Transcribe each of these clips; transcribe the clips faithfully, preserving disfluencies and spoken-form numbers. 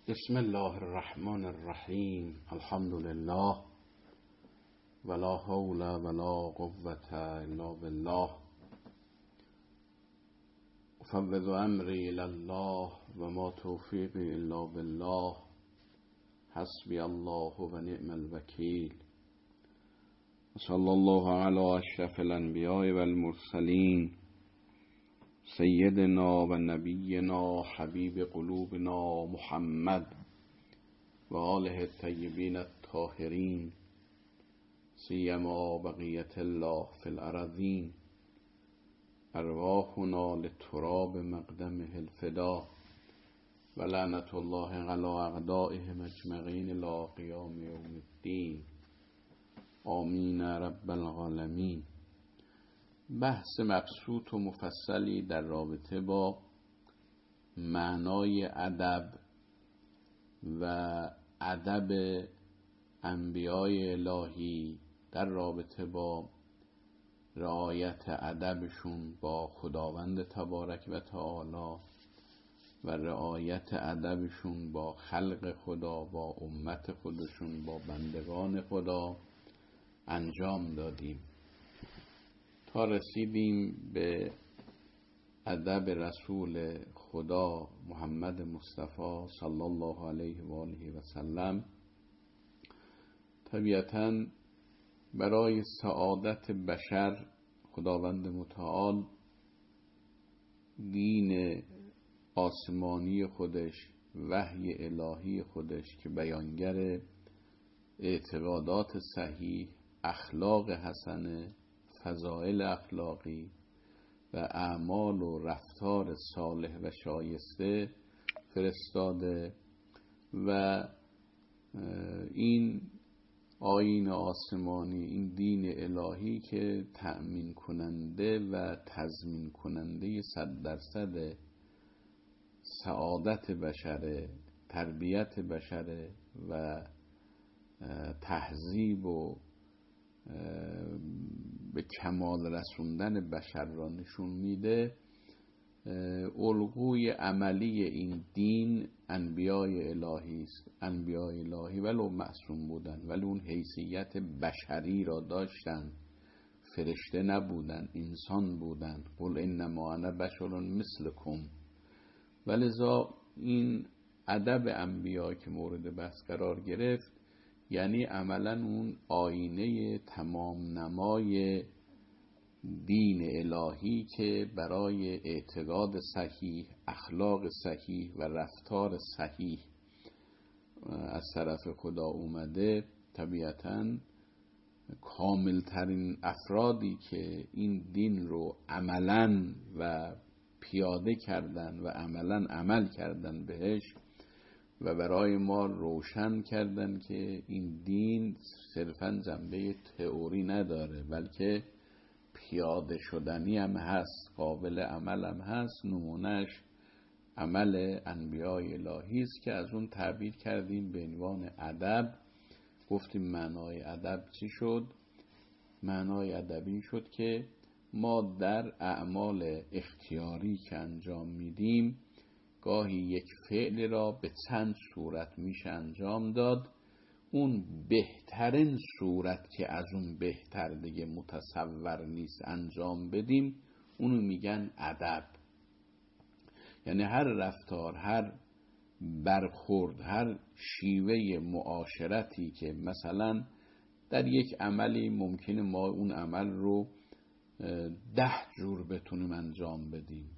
بسم الله الرحمن الرحیم. الحمد لله ولا حول ولا قوة الا بالله. افوض امری الی الله و ما توفیقی الا بالله. حسبی الله و نعم الوکیل. صلی الله علی اشرف الانبیاء و المرسلین سیدنا و نبینا حبیب قلوبنا محمد و آله الطیبین الطاهرین سیما بقیت الله فی الارضین. ارواحنا لتراب مقدمه الفدا و لعنت الله علی اعدائهم اجمعین الی قیام یوم الدین. آمین رب العالمین. بحث مبسوط و مفصلی در رابطه با معنای ادب و ادب انبیای الهی در رابطه با رعایت ادبشون با خداوند تبارک و تعالی و رعایت ادبشون با خلق خدا، با امت خودشون، با بندگان خدا انجام دادیم تا رسیدیم به ادب رسول خدا محمد مصطفی صلی الله علیه و آله و سلم. طبیعتاً برای سعادت بشر خداوند متعال دین آسمانی خودش، وحی الهی خودش که بیانگر اعتقادات صحیح، اخلاق حسنه، فضائل اخلاقی و اعمال و رفتار صالح و شایسته فرستاده و این آیین آسمانی، این دین الهی که تأمین کننده و تضمین کننده صد درصد سعادت بشره، تربیت بشره و تهذیب و به کمال رسوندن بشر را نشون میده. الگوی عملی این دین انبیای الهی است. انبیای الهی ولو معصوم بودن، ولی اون حیثیت بشری را داشتن، فرشته نبودن، انسان بودن. قل انما انا بشر مثلکم. ولذا این ادب انبیا که مورد بحث قرار گرفت یعنی عملا اون آینه تمام نمای دین الهی که برای اعتقاد صحیح، اخلاق صحیح و رفتار صحیح از طرف خدا اومده. طبیعتاً کاملترین افرادی که این دین رو عملاً و پیاده کردن و عملاً عمل کردن بهش و برای ما روشن کردن که این دین صرفاً جنبه تئوری نداره، بلکه پیاده شدنی هم هست، قابل عمل هم هست. نمونهش عمل انبیای الهی است که از اون تعبیر کردیم به عنوان ادب. گفتیم معنای ادب چی شد؟ معنای ادب این شد که ما در اعمال اختیاری که انجام میدیم گاهی یک فعل را به چند صورت میشه انجام داد. اون بهترین صورت که از اون بهتر دیگه متصور نیست انجام بدیم، اونو میگن ادب. یعنی هر رفتار، هر برخورد، هر شیوه معاشرتی که مثلا در یک عملی ممکنه ما اون عمل رو ده جور بتونیم انجام بدیم،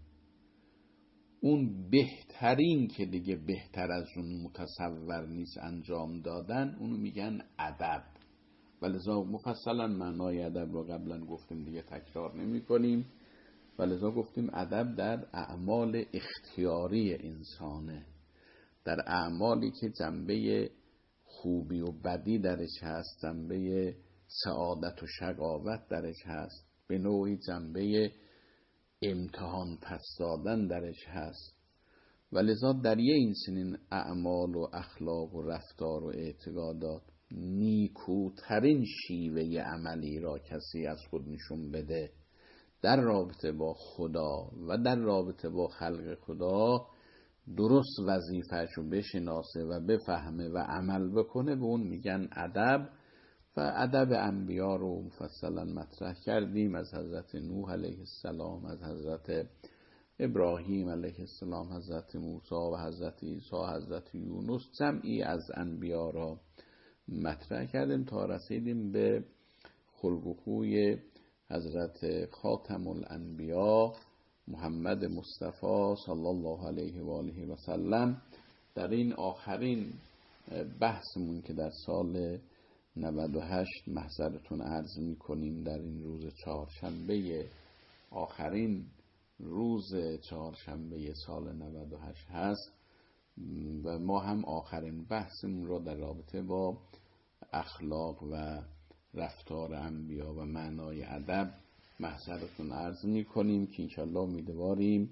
اون بهترین که دیگه بهتر از اون متصور نیست انجام دادن، اونو میگن ادب. ولذا مفصلا معنای ادب رو قبلا گفتیم، دیگه تکرار نمی کنیم. ولذا گفتیم ادب در اعمال اختیاری انسانه، در اعمالی که جنبه خوبی و بدی درش هست، جنبه سعادت و شقاوت درش هست، به نوعی جنبه امتحان پس دادن درش هست. ولذا در یه این سنین اعمال و اخلاق و رفتار و اعتقادات نیکوترین شیوه عملی را کسی از خود نشون بده در رابطه با خدا و در رابطه با خلق خدا درست وظیفه‌ش رو بشناسه و بفهمه و عمل بکنه، به اون میگن ادب. و ادب انبیا رو مفصلا مطرح کردیم، از حضرت نوح علیه السلام، از حضرت ابراهیم علیه السلام، حضرت موسی و حضرت عیسی، حضرت یونس، جمعی از انبیا را مطرح کردیم تا رسیدیم به خلق و خوی حضرت خاتم الانبیا محمد مصطفی صلی الله علیه و آله و سلم. در این آخرین بحثمون که در سال نود و هشت محضرتون عرض میکنیم، در این روز چهارشنبه، آخرین روز چهارشنبه سال نود و هشت هست و ما هم آخرین بحثمون رو در رابطه با اخلاق و رفتار انبیا و معنای ادب محضرتون عرض میکنیم که انشالله امیدواریم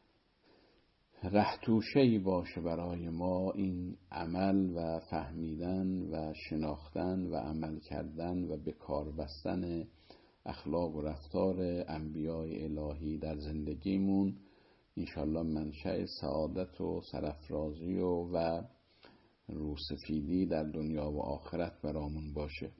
رهتوشه‌ای باشه برای ما این عمل و فهمیدن و شناختن و عمل کردن و به کار بستن اخلاق و رفتار انبیای الهی در زندگیمون. انشالله منشأ سعادت و سرافرازی و, و روسفیدی در دنیا و آخرت برامون باشه.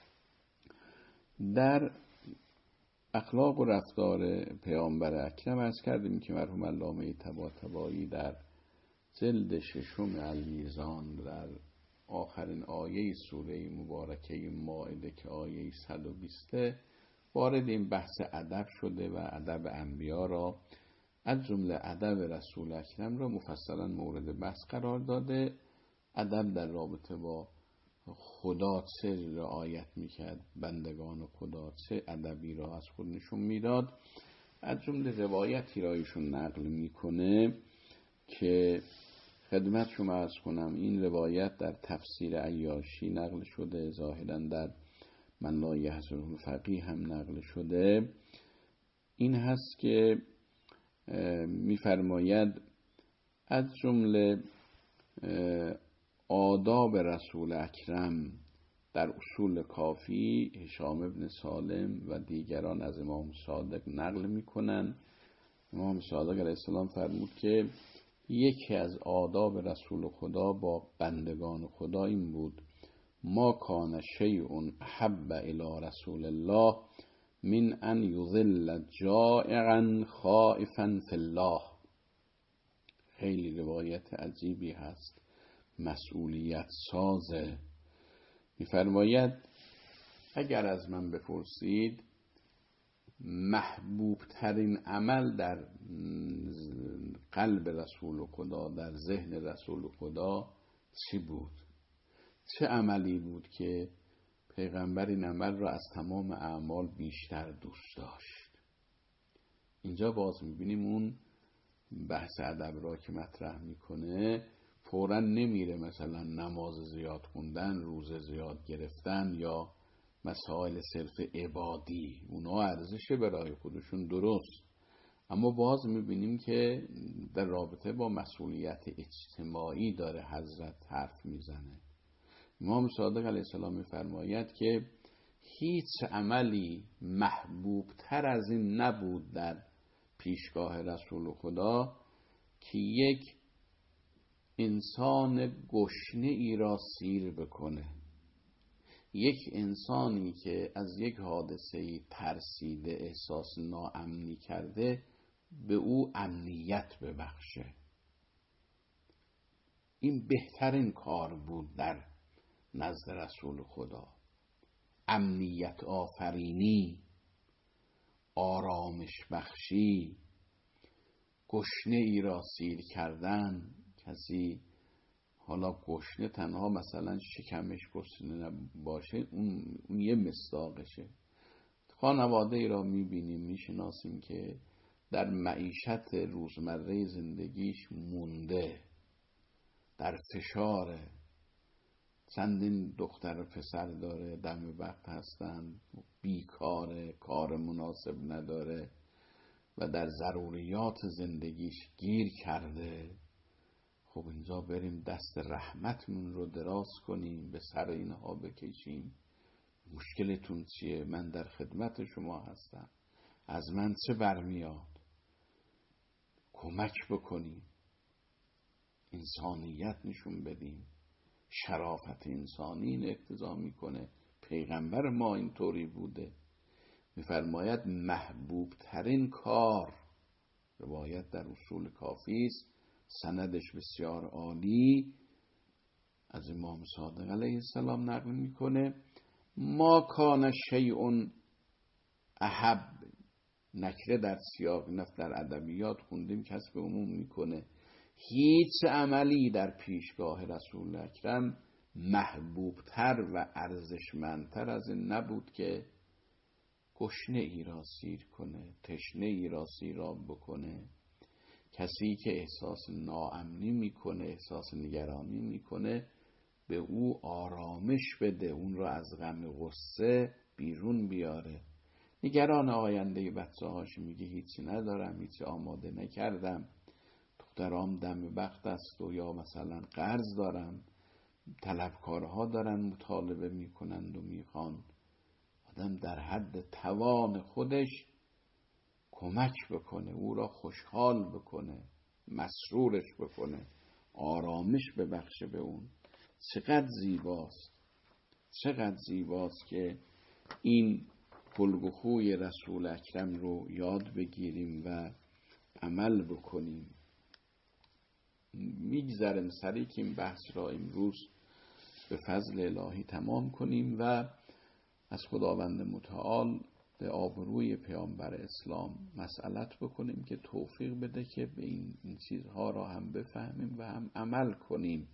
در اخلاق و رفتار پیامبر اکرم عرض کردیم که مرحوم علامه طباطبایی در جلد ششم المیزان در آخرین آیه سوره مبارکه مائده که آیه صد و بیست وارد این بحث ادب شده و ادب انبیا را از جمله ادب رسول اکرم را مفصلا مورد بحث قرار داده. ادب در رابطه با خدا چه رعایت میکرد، بندگان خدا چه ادبی را از خود نشون میداد. از جمله روایتی را ایشون نقل میکنه که خدمت شما عرض کنم. این روایت در تفسیر عیاشی نقل شده، ظاهرا در من لا یحصره الفقیه هم نقل شده. این هست که میفرماید از جمله آداب رسول اکرم در اصول کافی هشام ابن سالم و دیگران از امام صادق نقل میکنن. امام صادق علیه السلام فرمود که یکی از آداب رسول خدا با بندگان خدا این بود: ما کان شیء احب الی رسول الله من ان یظل جائعا خائفا فی الله. خیلی روایت عجیبی هست، مسئولیت سازه. میفرماید اگر از من بپرسید محبوب ترین عمل در قلب رسول خدا، در ذهن رسول خدا چی بود؟ چه عملی بود که پیغمبر این عمل را از تمام اعمال بیشتر دوست داشت؟ اینجا باز میبینیم اون بحث ادب را که مطرح میکنه. فوراً نمیره مثلا نماز زیاد خوندن، روزه زیاد گرفتن یا مسائل صرف عبادی، اونا ارزشه برای خودشون درست، اما باز میبینیم که در رابطه با مسئولیت اجتماعی داره حضرت حرف میزنه. امام صادق علیه السلام میفرماید که هیچ عملی محبوب تر از این نبود در پیشگاه رسول خدا که یک انسان گشنه ای را سیر بکنه، یک انسانی که از یک حادثه ترسیده احساس ناامنی کرده به او امنیت ببخشه. این بهترین کار بود در نزد رسول خدا. امنیت آفرینی، آرامش بخشی، گشنه ای را سیر کردن. کسی حالا گشنه تنها مثلا شکمش گشنه باشه، اون, اون یه مصداقشه. خانواده ای را میبینیم، میشناسیم که در معیشت روزمره زندگیش مونده، در فشاره، چندین دختر و پسر داره، دم وقت هستن، بیکاره، کار مناسب نداره و در ضروریات زندگیش گیر کرده. خب اینجا بریم دست رحمتمون رو دراز کنیم، به سر اینها بکشیم. مشکلتون چیه؟ من در خدمت شما هستم، از من چه برمیاد؟ کمک بکنیم. انسانیت نشون بدیم، شرافت انسانی این اقتضا میکنه. پیغمبر ما اینطوری بوده. میفرماید محبوب ترین کار، روایت در اصول کافی است، سندش بسیار عالی، از امام صادق علیه السلام نقل میکنه، ما کان شیء احب، نکره در سیاق نفت در ادبیات خوندیم کسب عموم میکنه، هیچ عملی در پیشگاه رسول اکرم محبوبتر و ارزشمندتر از این نبود که گشنه ای را سیر کنه، تشنه ای را سیراب بکنه. کسی که احساس ناامنی میکنه، احساس نگرانی میکنه، به او آرامش بده، اون را از غم غصه بیرون بیاره. نگران آینده بچه هاش میگه هیچی ندارم، هیچی آماده نکردم، دخترام دم وقت است و یا مثلا قرض دارم، طلبکارها دارن مطالبه میکنند و میخوان. آدم در حد توان خودش کمک بکنه، او را خوشحال بکنه، مسرورش بکنه، آرامش ببخشه به اون. چقدر زیباست، چقدر زیباست که این خلق و خوی رسول اکرم رو یاد بگیریم و عمل بکنیم. میگذرم سری که این بحث را امروز به فضل الهی تمام کنیم و از خداوند متعال به آبروی پیامبر اسلام مسئلت بکنیم که توفیق بده که به این, این چیزها را هم بفهمیم و هم عمل کنیم.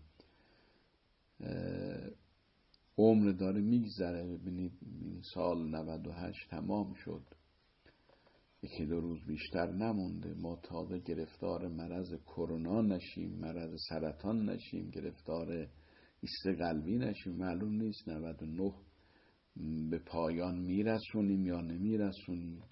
عمر داره میگذره، ببینید این سال نود و هشت تمام شد، یکی دو روز بیشتر نمونده، ما تازه گرفتار مرض کرونا نشیم، مرض سرطان نشیم، گرفتار ایست قلبی نشیم، معلوم نیست نود و نه به پایان میرسونیم یا نمیرسونیم،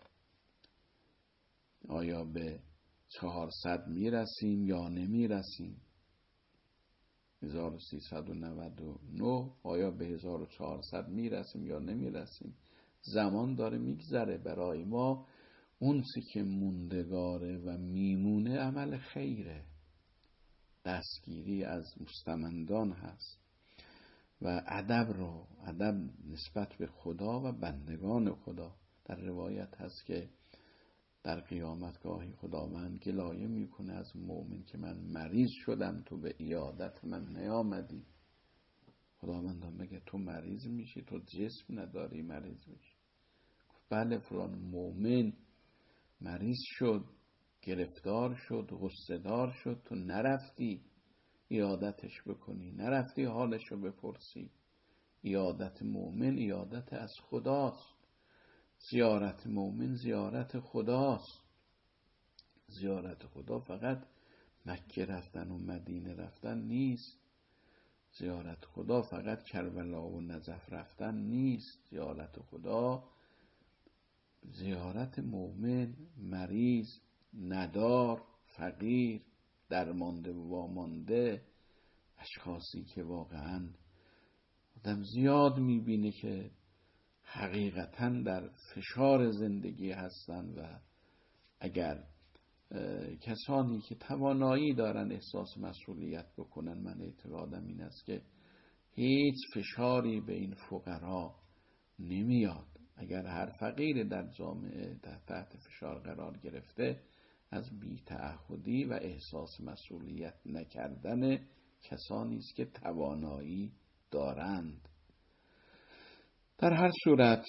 آیا به چهارصد میرسیم یا نمیرسیم، هزار و سیصد و نود و نه آیا به هزار و چهارصد میرسیم یا نمیرسیم. زمان داره میگذره، برای ما اون چی که موندگاره و میمونه عمل خیره، دستگیری از مستمندان هست و ادب رو، ادب نسبت به خدا و بندگان خدا. در روایت هست که در قیامت گاهی خداوند گلایه میکنه از مؤمن که من مریض شدم تو به عیادت من نیامدی. خداوند هم بگه تو مریض میشی، تو جسم نداری مریض میشی. بله فلان مؤمن مریض شد، گرفتار شد، غصه‌دار شد، تو نرفتی عیادتش بکنی، نرفتی حالش رو بپرسی. عیادت مؤمن عیادت از خداست، زیارت مؤمن زیارت خداست. زیارت خدا فقط مکه رفتن و مدینه رفتن نیست، زیارت خدا فقط کربلا و نجف رفتن نیست. زیارت خدا زیارت مؤمن، مریض، ندار، فقیر، درمانده و وامانده، اشخاصی که واقعا آدم زیاد میبینه که حقیقتا در فشار زندگی هستن و اگر کسانی که توانایی دارن احساس مسئولیت بکنن، من اعتقادم این است که هیچ فشاری به این فقرا نمیاد. اگر هر فقیر در جامعه تحت فشار قرار گرفته، از بی‌تعهدی و احساس مسئولیت نکردن کسانی است که توانایی دارند. در هر صورت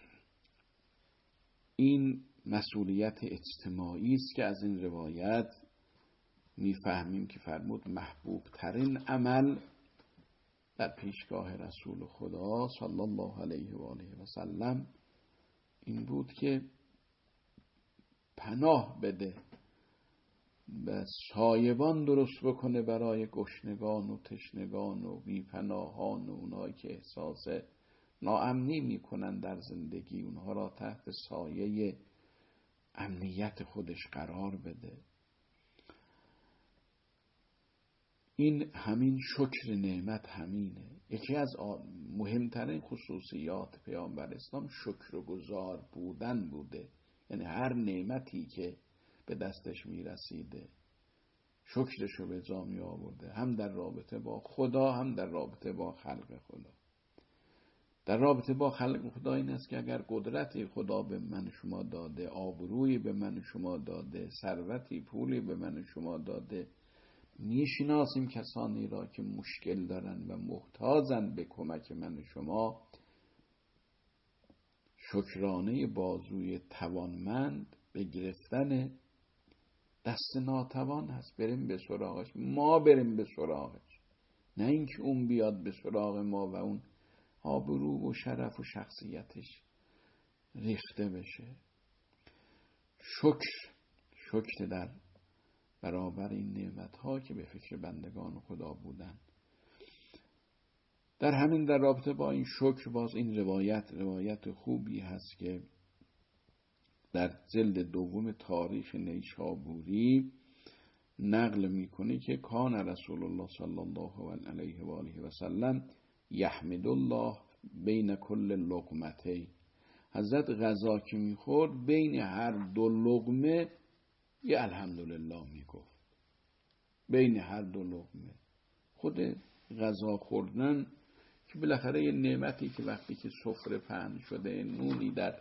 این مسئولیت اجتماعی است که از این روایت میفهمیم که فرمود محبوب ترین عمل در پیشگاه رسول خدا صلی الله علیه و آله و سلم این بود که پناه بده و سایبان درست بکنه برای گشنگان و تشنگان و بی‌پناهان و اونایی که احساس ناامنی میکنن در زندگی، اونها را تحت سایه امنیت خودش قرار بده. این همین شکر نعمت همینه. یکی از مهمترین خصوصیات پیامبر اسلام شکرگزار بودن بوده، یعنی هر نعمتی که به دستش میرسیده شکرش رو به جا می آورده، هم در رابطه با خدا هم در رابطه با خلق خدا. در رابطه با خلق خدا این است که اگر قدرتی خدا به من شما داده، آبرویی به من شما داده، ثروتی پولی به من شما داده، میشناسیم کسانی را که مشکل دارن و محتاجن به کمک من شما، شکرانه بازوی توانمند به گرفتن دست ناتوان هست. بریم به سراغش، ما بریم به سراغش، نه اینکه اون بیاد به سراغ ما و اون آبرو و شرف و شخصیتش ریخته بشه. شکر شکر در برابر این نعمت ها که به فکر بندگان خدا بودن. در همین در رابطه با این شکر باز این روایت روایت خوبی هست که در جلد دوم تاریخ نیشابوری نقل میکنه که کان رسول الله صلی الله علیه و آله و سلم یحمد الله بین کل لقمتین. حضرت غذا که میخورد بین هر دو لقمه یه الحمدلله میگفت. بین هر دو لقمه خود غذا خوردن که بالاخره یه نعمتی که وقتی که سفره پهن شده، نونی در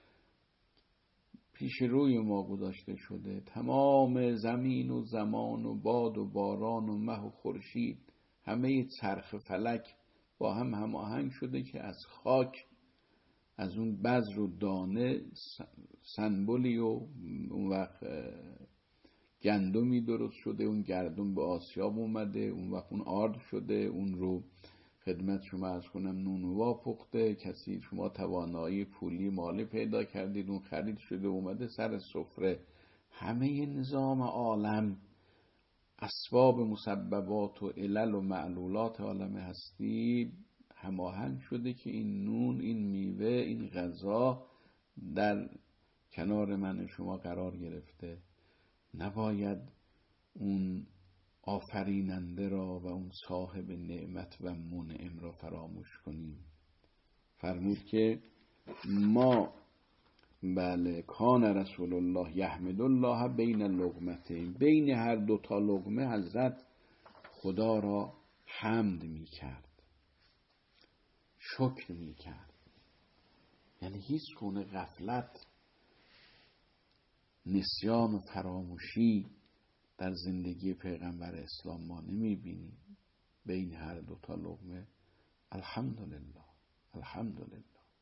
پیش روی ما گذاشته شده، تمام زمین و زمان و باد و باران و مه و خورشید همه چرخ فلک با هم هماهنگ شده که از خاک، از اون بذر و دانه سنبولی و اون وقت گندمی درست شده، اون گردم به آسیاب اومده، اون وقت اون آرد شده، اون رو خدمت شما از کنم نونوا پخته، کسی شما توانایی پولی مالی پیدا کردید، اون خرید شده اومده سر سفره. همه نظام عالم، اسباب مسببات و علل و معلولات عالم هستی هماهنگ شده که این نون، این میوه، این غذا در کنار من شما قرار گرفته. نباید اون آفریننده را و اون صاحب نعمت و منعم را فراموش کنیم. فرمود که ما بله کان رسول الله یحمد الله بین لقمتین، بین هر دو تا لقمه حضرت خدا را حمد می کرد، شکر می کرد. یعنی هیچ گونه غفلت، نسیان و فراموشی در زندگی پیغمبر اسلام ما نمی بینیم. بین هر دو تا لقمه الحمدلله الحمدلله.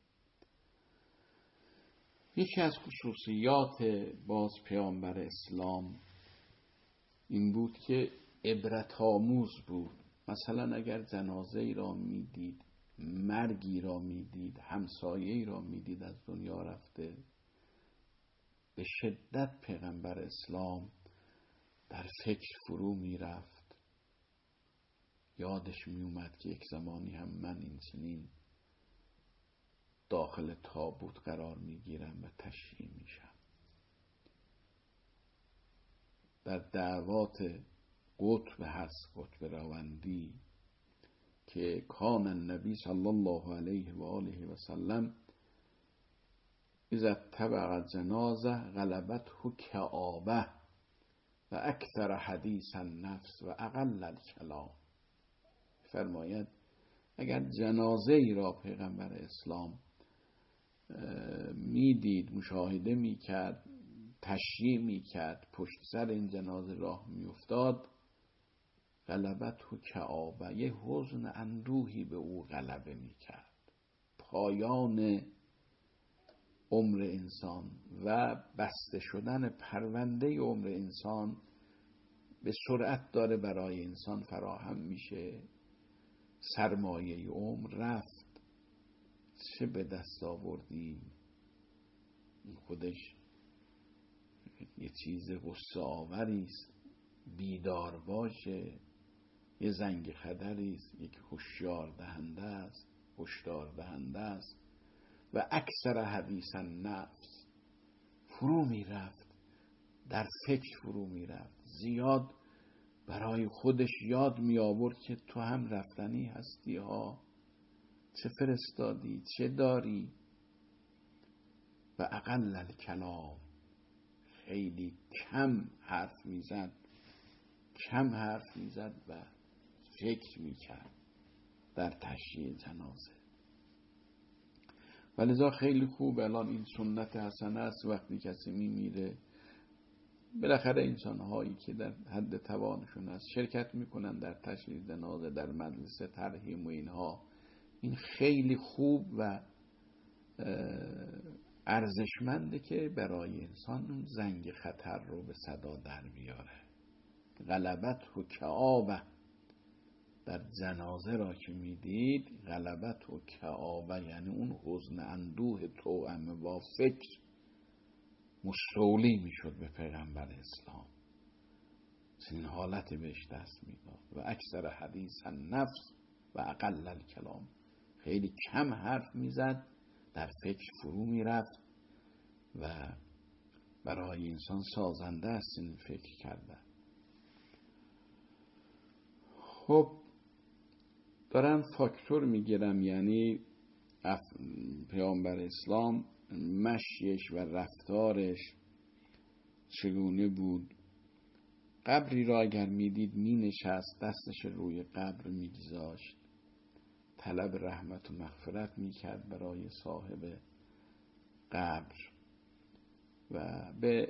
یکی از خصوصیات باز پیامبر اسلام این بود که عبرت آموز بود. مثلا اگر جنازه ای را میدید، مرگی را میدید، همسایه ای را میدید از دنیا رفته، به شدت پیغمبر اسلام در فکر فرو میرفت. یادش میومد که یک زمانی هم من این چنین داخل تابوت قرار میگیرم و تشییع میشم. در دعوات قطب هست، قطب راوندی، که کان النبی صلی الله علیه و آله و سلم اذا اتبع جنازه غلبته کآبه و اکثر حدیث النفس و اقل الکلام. فرماید اگر جنازه ای را پیغمبر اسلام میدید، مشاهده میکرد، تشییع میکرد، پشت سر این جنازه راه میافتاد، غلبته کآبه، یه حزن اندوهی به او غلبه میکرد. پایان عمر انسان و بسته شدن پرونده عمر انسان به سرعت داره برای انسان فراهم میشه. سرمایه عمر رفت، چه به دست آوردیم. خودش یه چیز غصه آوریست. بیدار باشه، یه زنگ خطریست، یک هشدار دهنده است، هشدار دهنده است. و اکثر حدیث النفس، فرو می رفت، در فکر فرو می رفت، زیاد برای خودش یاد می آورد که تو هم رفتنی هستی ها، چه فرستادی، چه داری. و اقل الکلام، خیلی کم حرف می زد. کم حرف میزد و فکر میکرد در تشییع جنازه. ولذا خیلی خوب الان این سنت حسنه است، وقتی کسی میمیره بالاخره انسان هایی که در حد توانشون است شرکت میکنن در تشییع جنازه، در مجلس ترحیم و اینها. این خیلی خوب و ارزشمنده که برای انسان اون زنگ خطر رو به صدا در بیاره. غلبت و کعابه، در جنازه را که میدید غلبت و کعابه یعنی اون حزن اندوه توأم با فکر مستولی میشد به پیغمبر اسلام، این حالت بهش دست میداد. و اکثر حدیث النفس و اقل الکلام، خیلی کم حرف میزد، در فکر فرو میرفت و برای انسان سازنده است این فکر کرده. خب دارم فاکتور میگیرم، یعنی پیامبر اسلام مشیش و رفتارش چگونه بود. قبری را اگر میدید می نشست، دستش روی قبر میگذاشت، طلب رحمت و مغفرت میکرد برای صاحب قبر و به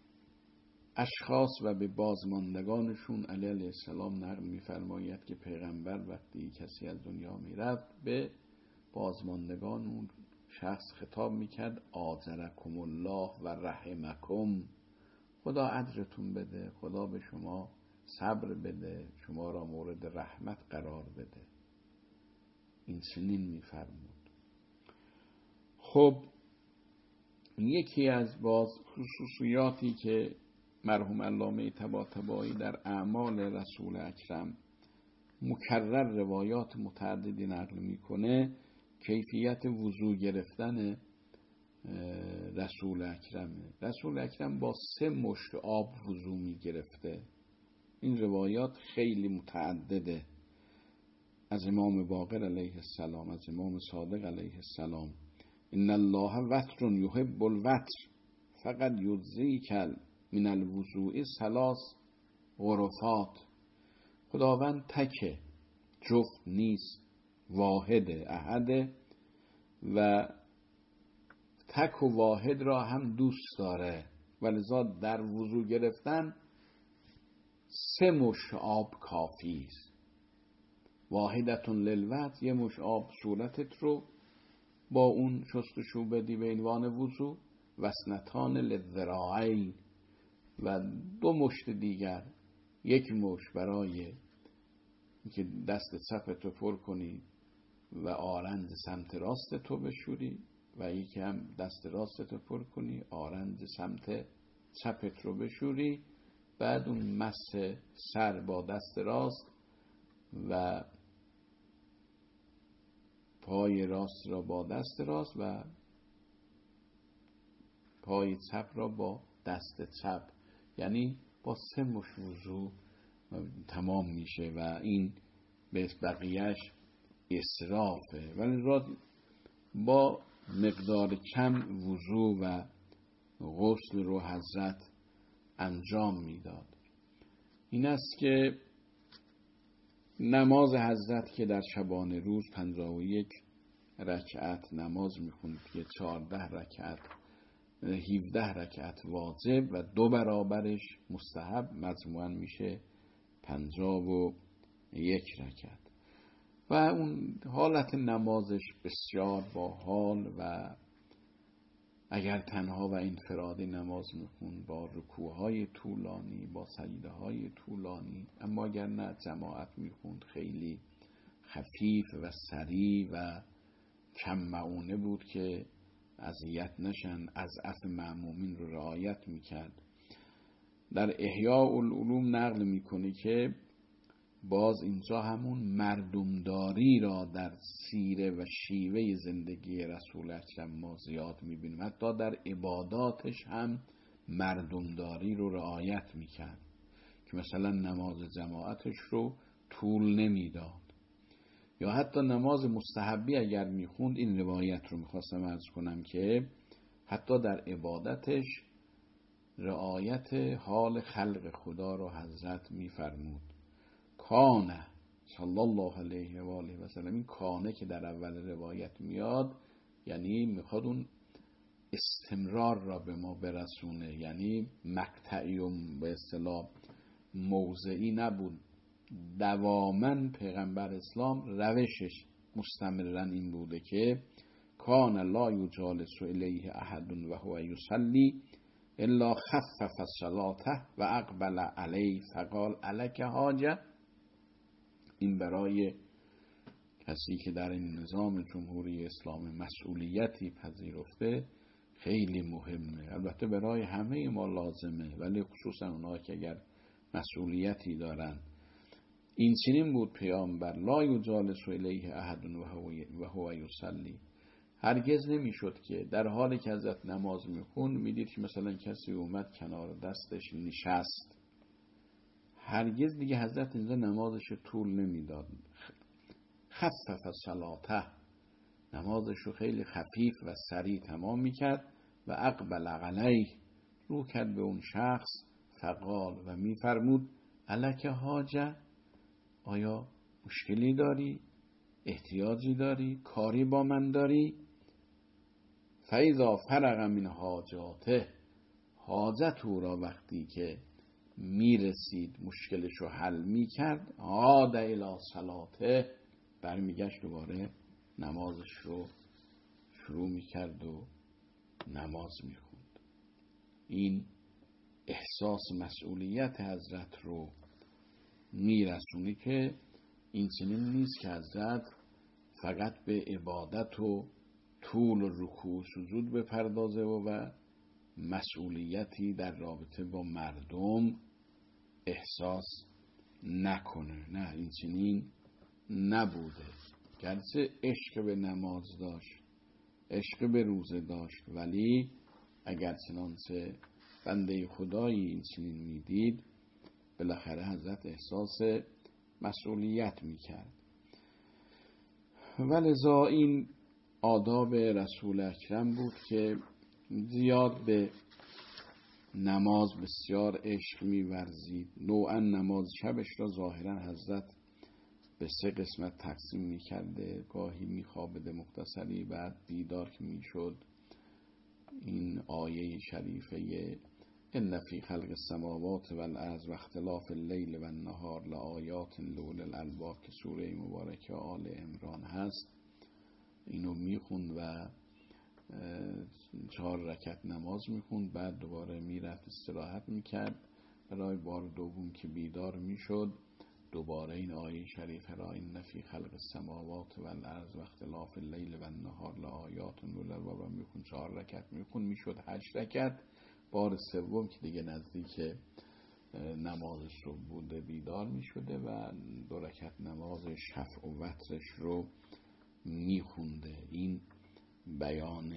اشخاص و به بازماندگانشون علیه السلام نقل میفرماید که پیغمبر وقتی کسی از دنیا میرفت به بازماندگان اون شخص خطاب میکرد آجرکم الله و رحمکم، خدا اجرتون بده، خدا به شما صبر بده، شما را مورد رحمت قرار بده. این چنین میفرمود. خب یکی از باز خصوصیاتی که مرحوم علامه طباطبایی در اعمال رسول اکرم مکرر روایات متعددی نقل میکنه، کیفیت وضو گرفتن رسول اکرمه. رسول اکرم با سه مشت آب وضو میگرفته. این روایات خیلی متعدده، از امام باقر علیه السلام، از امام صادق علیه السلام. ان الله وتر یحب الوتر فقط یجزیک من الوضوء ثلاث غرفات. خداوند تکه، جفت نیست، واحده، احده و تک و واحد را هم دوست داره، ولذا در وضو گرفتن سه مشت آب کافی است. واحدتون للوت، یه مشت آب صورتت رو با اون شستشو بدی به عنوان وضو، وسنتان للذراعین، و دو مشت دیگر، یک مشت برای که دست چپتو پر کنی و آرنج سمت راست تو بشوری و یکی هم دست راستتو پر کنی آرنج سمت چپت رو بشوری. بعد اون مس سر با دست راست و پای راست را با دست راست و پای چپ را با دست چپ، یعنی با سه مشت وضو تمام میشه و این به بقیهش اسرافه. ولی را با مقدار کم وضو و غسل رو حضرت انجام میداد. این است که نماز حضرت که در شبانه روز پنجاه و یک رکعت نماز میخوند که چهارده رکعت هفده رکعت واجب و دو برابرش مستحب، مجموعاً میشه پنجاه و یک رکعت. و اون حالت نمازش بسیار با حال و اگر تنها و انفرادی نماز میخوند با رکوعهای طولانی، با سجده های طولانی، اما اگر نه جماعت میخوند خیلی خفیف و سریع و کم معونه بود که اذیت نشن، اضعف مأمومین رو رعایت میکرد. در احیاء العلوم نقل میکنه که باز اینجا همون مردمداری را در سیره و شیوه زندگی رسول اکرم ما زیاد میبینیم. حتی در عباداتش هم مردمداری رو رعایت میکرد که مثلا نماز جماعتش رو طول نمیداد، یا حتی نماز مستحبی اگر میخوند، این روایت رو میخواستم عرض کنم که حتی در عبادتش رعایت حال خلق خدا رو حضرت میفرمود. کانه صلی الله علیه و آله و سلم، این کانه که در اول روایت میاد یعنی میخواد اون استمرار را به ما برسونه، یعنی مقطعی و به اصطلاح موضعی نبود. دواما پیغمبر اسلام روشش مستمرا این بوده که کان لا یجالس الیه احد و هو یصلی الا خفف صلاته و اقبل علیه فقال الک حاجه. این برای کسی که در این نظام جمهوری اسلامی مسئولیتی پذیرفته خیلی مهمه. البته برای همه ما لازمه، ولی خصوصا اونها که اگر مسئولیتی دارن. این چنین بود پیامبر، لا یجالس الیه احد و هو یصلی. هرگز نمیشد که در حالی که حضرت نماز میخون میدید که مثلا کسی اومد کنار دستش نشست. هرگز دیگه حضرت اینجا نمازش طول نمیداد. خفف صلاته، نمازش رو خیلی خفیف و سریع تمام میکرد. و اقبل علیه، رو کرد به اون شخص، فقال و میفرمود الک حاجه، آیا مشکلی داری؟ احتیاجی داری؟ کاری با من داری؟ فاذا فرغ من حاجاته، حاجت او را وقتی که میرسید مشکلش رو حل میکرد، عاد الی صلاته، برمیگشت دوباره نمازش رو شروع میکرد و نماز میخوند. این احساس مسئولیت حضرت رو میرسونی که این چنین نیست که حضرت فقط به عبادت و طول و رکوع و سجود بپردازه و, و مسئولیتی در رابطه با مردم احساس نکنه. نه، این چنین نبوده. گرچه عشق به نماز داشت، عشق به روزه داشت، ولی اگر چنانچه بنده خدایی این چنین میدید، بالاخره حضرت احساس مسئولیت میکرد. ولذا این آداب رسول اکرم بود که زیاد به نماز بسیار عشق می‌ورزید. نوعا نماز شبش را ظاهرا حضرت به سه قسمت تقسیم می‌کرده. گاهی می‌خوابیده مختصری، بعد بیدار که می‌شد این آیه شریفه ان فی خلق السماوات والارض و اختلاف اللیل و النهار لآیات لأولی الالباب که سوره مبارکه آل عمران هست، اینو میخوند و چهار رکعت نماز میخوند. بعد دوباره میرفت استراحت میکرد. برای بار دوم که بیدار میشد دوباره این آیه شریفه را این فی خلق السماوات والارض و اختلاف اللیل و النهار لآیات لأولی الالباب میخوند. چهار رکعت میخوند، میشد هشت رکعت. بار سوم که دیگه نزدیک نمازش رو بوده بیدار میشده و دو رکعت نماز شفع و وترش رو میخونده. این بیان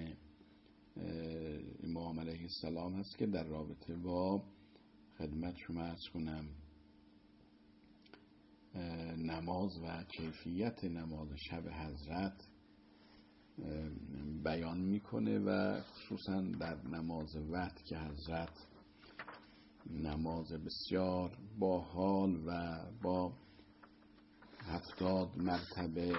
امام علیه السلام هست که در رابطه با خدمت شما عرض کنم نماز و کیفیت نماز شب حضرت بیان میکنه و خصوصا در نماز وتر که حضرت نماز بسیار با حال و با هفتاد مرتبه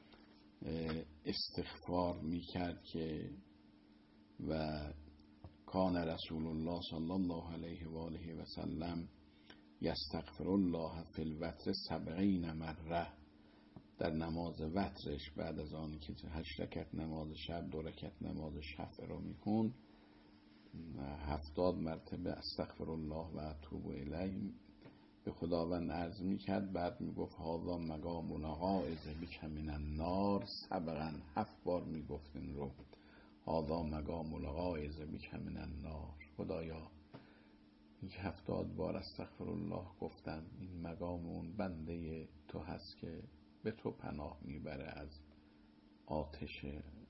استغفار میکرد که و کان رسول الله صلی الله علیه و آله و سلم یستغفر الله فی الوتر سبعین مره. در نماز وترش بعد از آنی که هشت رکعت نماز شب دو رکعت نماز شفع رو میخوند هفتاد مرتبه استغفر الله و اتوب الیه به خداوند عرض میکرد. بعد میگفت هذا مقام الغائظ بک من النار سبعا، هفت بار میگفت این رو، هذا مقام الغائظ بک من النار. خدایا این هفتاد بار استغفر الله گفتم، این مقام اون بنده تو هست که به تو پناه میبره از آتش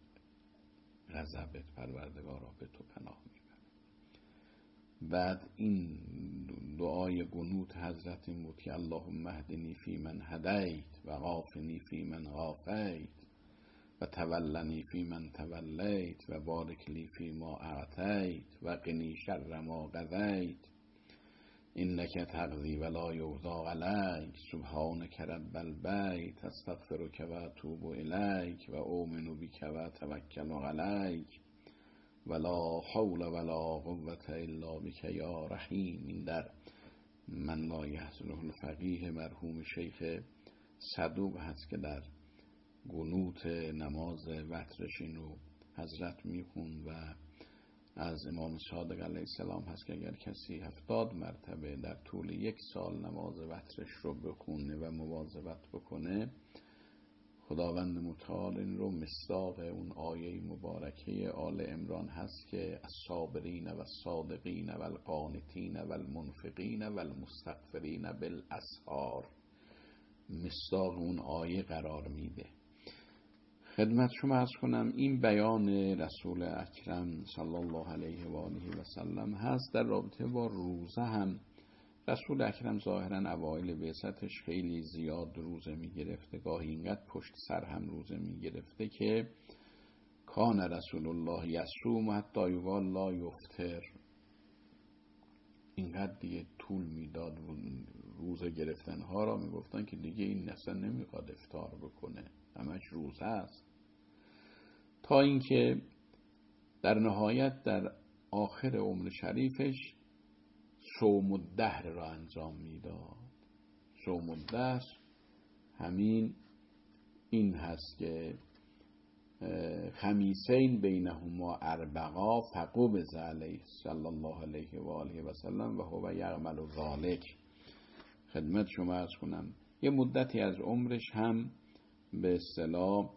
غضبت، پروردگارا به تو پناه میبره. بعد این دعای قنوت حضرت این بود که اللهم اهدنی فی من هدیت و عافنی فی من عافیت و تولنی فی من تولیت و بارک لی فی ما اعطیت و قنی شر ما قضیت انک تقضی ولا یقضی علیک سبحانک رب البیت استغفرک و اتوب الیک و اؤمن بک و اتوکل علیک ولا حول ولا قوة الا بک یا رحیم. این در من لا یحزنه الفقیه مرحوم شیخ صدوق هست که در قنوت نماز وترش اینو حضرت میخون و از امام صادق علیه السلام هست که اگر کسی هفتاد مرتبه در طول یک سال نماز وترش رو بخونه و مواظبت بکنه، خداوند متعال این رو مصداق اون آیه مبارکه آل عمران هست که الصابرین و الصادقین و القانتین و المنفقین و المستغفرین بالاسحار، مصداق اون آیه قرار میده. خدمت شما عرض کنم این بیان رسول اکرم صلی الله علیه و آله و سلم هست. در رابطه با روزه هم رسول اکرم ظاهرا اوایل بعثتش خیلی زیاد روزه می گرفته، گاهی اینقدر پشت سر هم روزه می گرفته که کان رسول الله یصوم حتی یقال لا یفطر، اینقدر دیگه طول میداد روزه گرفتن ها را، می گفتن که دیگه این اصلا نمیخواد افطار بکنه، همش روزه است. تا اینکه در نهایت در آخر عمر شریفش صوم الدهر را انجام میداد. صوم الدهر همین این هست که خمیسین بینهما اربعا فقبض علیه صلی الله علیه و آله و سلم و هو یعمل ذلک. خدمت شما عرض کنم یه مدتی از عمرش هم به اصطلاح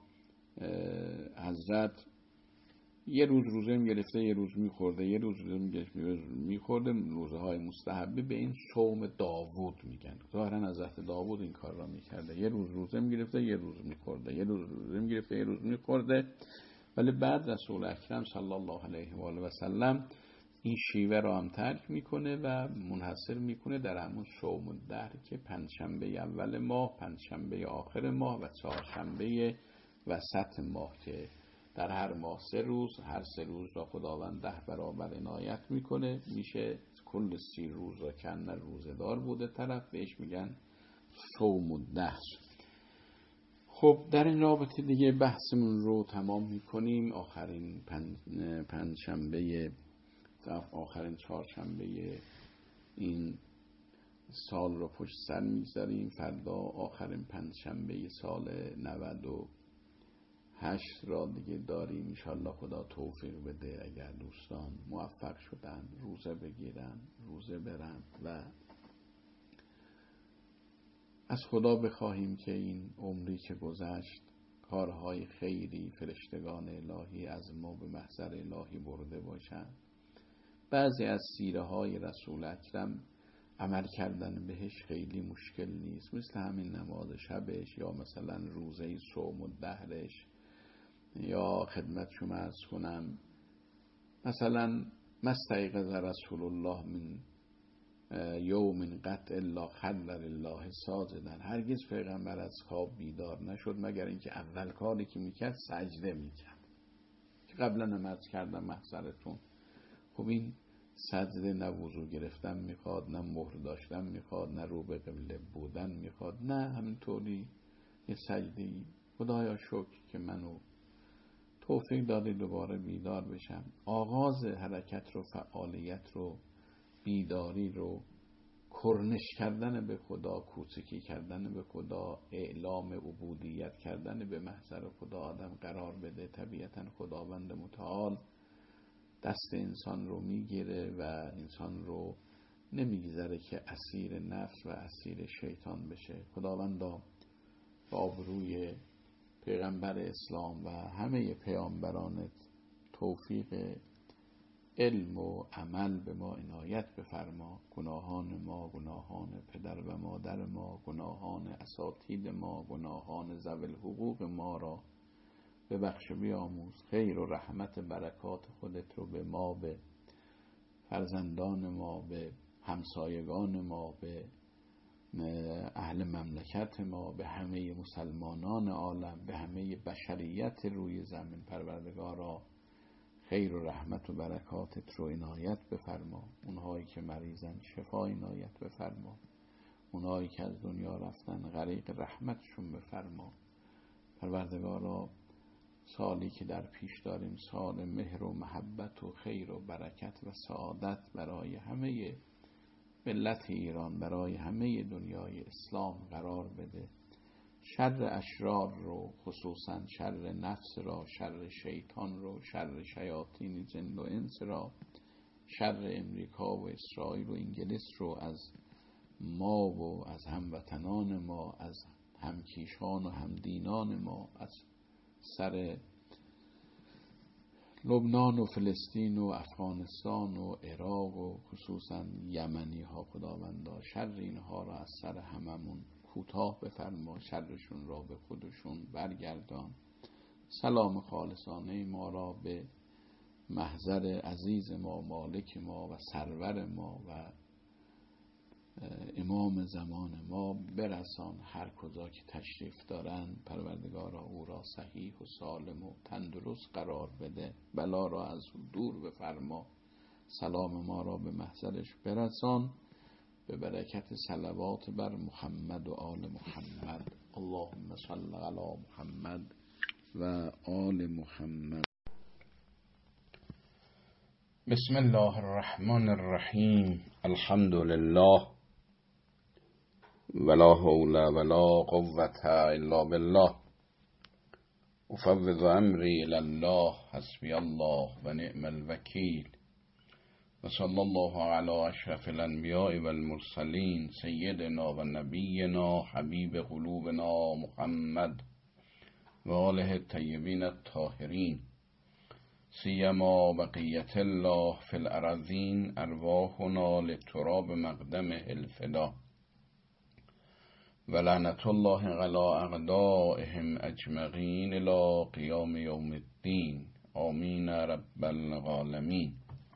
حضرت یه روز روزه میگرفته، یه روز میخورده، یه روز روزه میخورده، روزه های مستحبه به این صوم داوود میگن. ظاهرا حضرت داوود این کار را میکرده، یه روز روزه میگرفته، یه روز میخورده، یه روز روزه میگرفته، یه روز میخورده. ولی بعد رسول اکرم صلی الله علیه و آله و سلم این شیوه را هم ترک میکنه و منحصر میکنه در همون صوم الدهر که پنجشنبه اول ماه، پنجشنبه آخر ماه و چهارشنبه وسط ماه، که در هر ماه سه روز، هر سه روز را خداوند ده برابر عنایت میکنه، میشه کل سی روز را کنه روزدار بوده طرف، بهش میگن صوم الدهر. خب در این رابطه دیگه بحثمون رو تمام میکنیم. آخرین پنج, پنج شنبه آخرین چهارشنبه این سال رو پشت سر میگذاریم. فردا آخرین پنج شنبه سال نود و هشت را دیگه داریم. انشالله خدا توفیق بده اگر دوستان موفق شدن روزه بگیرن، روزه برن و از خدا بخواهیم که این عمری که گذشت کارهای خیری فرشتگان الهی از ما به محضر الهی برده باشند. بعضی از سیره های رسول اکرم عمل کردن بهش خیلی مشکل نیست، مثل همین نماز شبش یا مثلا روزه صوم الدهرش، یا خدمت شما عرض کنم مثلا مستیقظ رسول الله من یوم قط الا خر لله ساجدا، هرگز پیغمبر از خواب بیدار نشد مگر اینکه اول کاری که میکرد سجده میکرد، که قبلا هم عرض کردم محضرتون. خب این سجده نه وضو گرفتن میخواد، نه مهر داشتن میخواد، نه رو به قبله بودن میخواد، نه همینطوری یه سجده‌ای. خدایا شکر که منو توفیق دادی دوباره بیدار بشم. آغاز حرکت رو، فعالیت رو، بیداری رو، کرنش کردن به خدا، کوچکی کردن به خدا، اعلام عبودیت کردن به محضر خدا آدم قرار بده. طبیعتا خداوند متعال دست انسان رو میگیره و انسان رو نمیگذاره که اسیر نفس و اسیر شیطان بشه. خداوندا با آبروی پیغمبر اسلام و همه پیامبرانت توفیق علم و عمل به ما عنایت بفرما. گناهان ما، گناهان پدر و مادر ما، گناهان اساتید ما، گناهان ذوی الحقوق ما را ببخش بیاموز. خیر و رحمت برکات خودت رو به ما، به فرزندان ما، به همسایگان ما، به اهل مملکت ما، به همه مسلمانان عالم، به همه بشریت روی زمین. پروردگارا خیر و رحمت و برکاتت رو عنایت بفرما. اونهایی که مریضن شفا عنایت بفرما. اونهایی که از دنیا رفتن غریق رحمتشون بفرما. پروردگارا سالی که در پیش داریم سال مهر و محبت و خیر و برکت و سعادت برای همه ملت ایران، برای همه دنیای اسلام قرار بده. شر اشرار رو، خصوصا شر نفس را، شر شیطان رو، شر شیاطین جن و انس را، شر امریکا و اسرائیل و انگلیس رو از ما و از هموطنان ما، از همکیشان و همدینان ما، از سر لبنان و فلسطین و افغانستان و عراق و خصوصا یمنی ها خداوندا، شر اینها را از سر هممون کوتاه بفرما. شرشون را به خودشون برگردان. سلام خالصانه ما را به محضر عزیز ما، مالک ما و سرور ما و امام زمان ما برسان. هر کجا که تشریف دارن پروردگارا او را صحیح و سالم و تندرست قرار بده. بلا را از او دور بفرما. سلام ما را به محضرش برسان به برکت صلوات بر محمد و آل محمد. اللهم صل علی محمد و آل محمد. بسم الله الرحمن الرحیم. الحمد لله ولا حول ولا قوة الا بالله. افوض امری الی الله حسبی الله و نعم الوکیل. و صلی الله علی اشرف الانبیاء و المرسلین سیدنا و نبینا حبیب قلوبنا محمد و آله الطیبین الطاهرین، سیما بقیت الله فی الارضین. ارواحنا لتراب مقدمه الفدا و لعنت الله علی اعدائهم اجمعین الی قیام یوم الدین. آمین رب العالمین.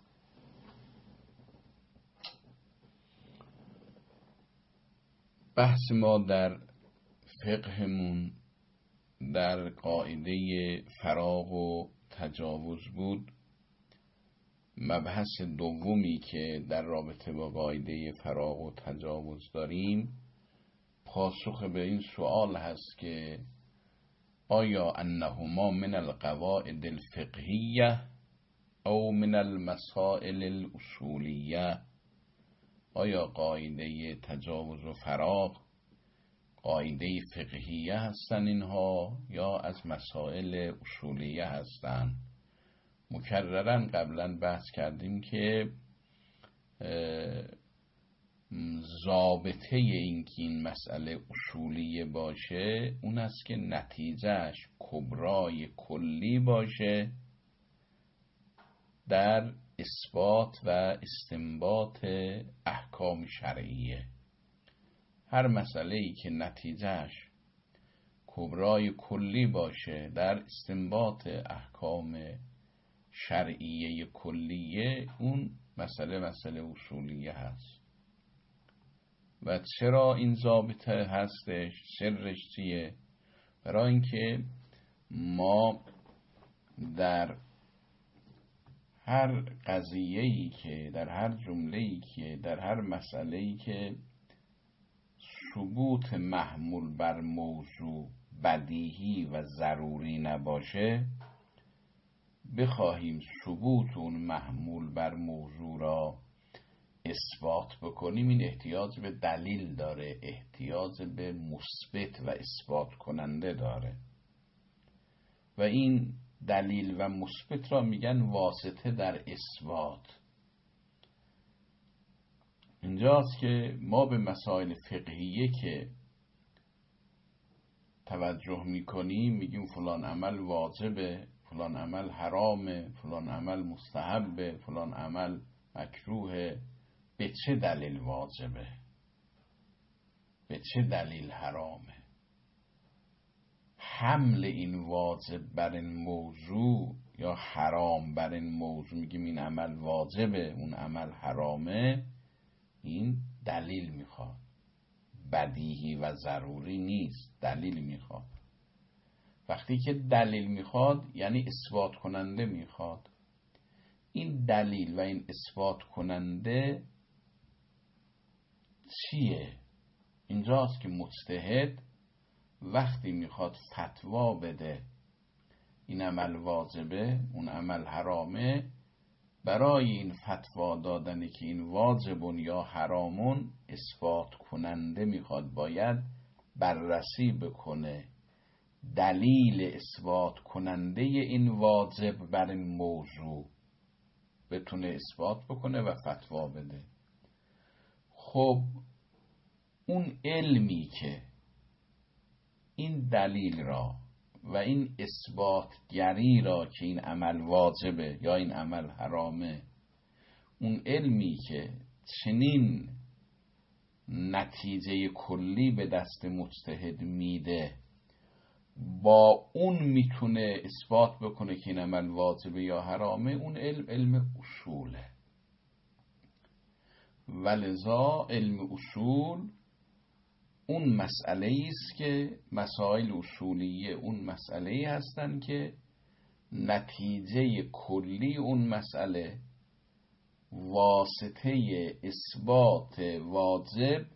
بحث ما در فقهمون در قاعده فراغ و تجاوز بود. مبحث دومی که در رابطه با قاعده فراغ و تجاوز داریم پاسخ به این سوال هست که آیا انهما من القواعد الفقهیه او من المسائل الاصولیه؟ آیا قاعده تجاوز و فراغ قاعده فقهیه هستن اینها یا از مسائل اصولیه هستن؟ مکررن قبلا بحث کردیم که ضابطه این که این مسئله اصولیه باشه اون است که نتیجهش کبرای کلی باشه در اثبات و استنباط احکام شرعیه. هر مسئله‌ای که نتیجهش کبرای کلی باشه در استنباط احکام شرعیه کلیه اون مسئله مسئله اصولیه هست. و چرا این ضابطه هستش؟ سرش چیه؟ برای اینکه ما در هر قضیه‌ای که در هر جمله‌ای که در هر مسئله‌ای که ثبوت محمول بر موضوع بدیهی و ضروری نباشه بخواهیم ثبوت اون محمول بر موضوع را اثبات بکنیم این احتیاج به دلیل داره، احتیاج به مثبت و اثبات کننده داره و این دلیل و مثبت را میگن واسطه در اثبات. اینجاست که ما به مسائل فقهیه که توجه میکنیم میگیم فلان عمل واجبه، فلان عمل حرامه، فلان عمل مستحبه، فلان عمل مکروهه. به چه دلیل واجبه؟ به چه دلیل حرامه؟ حمل این واجب بر این موضوع یا حرام بر این موضوع، میگیم این عمل واجبه اون عمل حرامه، این دلیل میخواد. بدیهی و ضروری نیست، دلیل میخواد. وقتی که دلیل میخواد یعنی اثبات کننده میخواد. این دلیل و این اثبات کننده چیه؟ اینجاست که مجتهد وقتی میخواد فتوا بده این عمل واجبه اون عمل حرامه، برای این فتوا دادنی که این واجبون یا حرامون اثبات کننده میخواد، باید بررسی بکنه دلیل اثبات کننده این واجب بر این موضوع، بتونه اثبات بکنه و فتوا بده. خب اون علمی که این دلیل را و این اثباتگری را که این عمل واجبه یا این عمل حرامه، اون علمی که چنین نتیجه کلی به دست مجتهد میده، با اون میتونه اثبات بکنه که این عمل واجبه یا حرامه، اون علم علم اصوله. ولذا علم اصول اون مسئله است که مسائل اصولیه اون مسئله هستن که نتیجه کلی اون مسئله واسطه اثبات واجب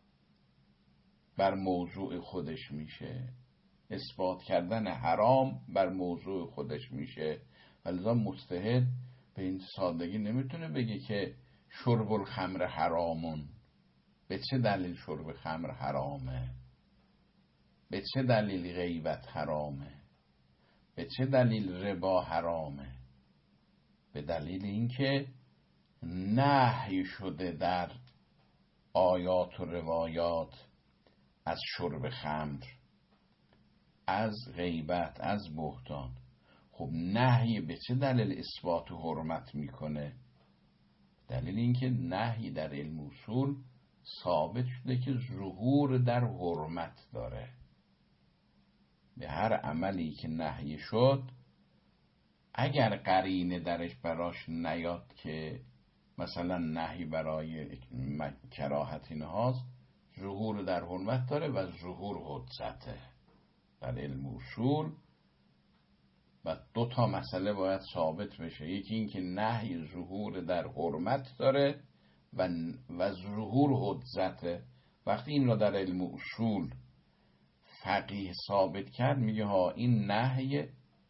بر موضوع خودش میشه، اثبات کردن حرام بر موضوع خودش میشه. ولذا مجتهد به این سادگی نمیتونه بگه که شرب الخمر حرامون. به چه دلیل شرب خمر حرامه؟ به چه دلیل غیبت حرامه؟ به چه دلیل ربا حرامه؟ به دلیل اینکه نهی شده در آیات و روایات از شرب خمر، از غیبت، از بهتان. خب نهی به چه دلیل اثبات و حرمت میکنه؟ دلیل اینکه نهی در علم اصول ثابت شده که ظهور در حرمت داره. به هر عملی که نهی شد اگر قرینه درش براش نیاد که مثلا نهی برای کراهت اینهاست، ظهور در حرمت داره و ظهور حجته. در علم اصول و دو تا مسئله باید ثابت بشه، یکی این که نهی ظهور در حرمت داره و و ظهور حجته. وقتی این را در علم اصول فقیه ثابت کرد، میگه ها این نهی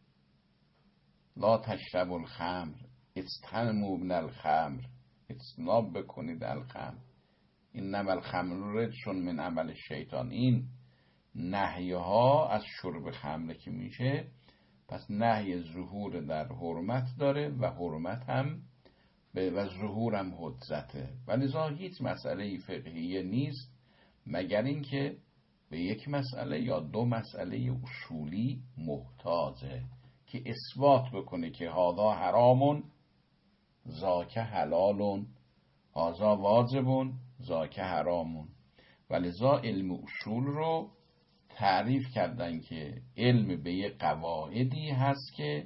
لا تشربوا الخمر اجتنبوا من الخمر، اجتناب بکنید الخمر انما الخمر رجس من عمل شیطان. این نهی ها از شرب خمر که میشه، پس نهی ظهور در حرمت داره و حرمت هم و ظهور هم حجته. ولذا هیچ مسئله فقهیه نیست مگر اینکه به یک مسئله یا دو مسئله اصولی محتاجه که اثبات بکنه که هذا حرامون ذاک حلالون، هذا واجبون ذاک حرامون. ولذا علم اصول رو تعریف کردن که علم به یک قواعدی هست که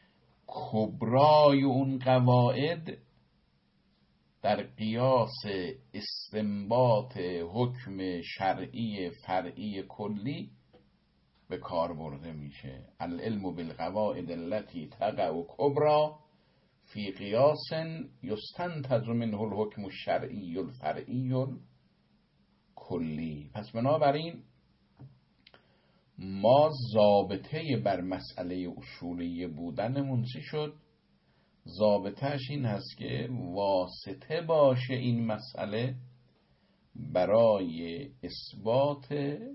کبرای اون قواعد در قیاس استنباط حکم شرعی فرعی کلی به کار برده میشه. العلم بالقواعد التي تقع کبرا فی قیاس یستنتج منه الحکم الشرعی الفرعی کلی. پس بنابراین ما ضابطه بر مسئله اصولی بودنمون چی شد؟ ضابطهش این هست که واسطه باشه این مسئله برای اثبات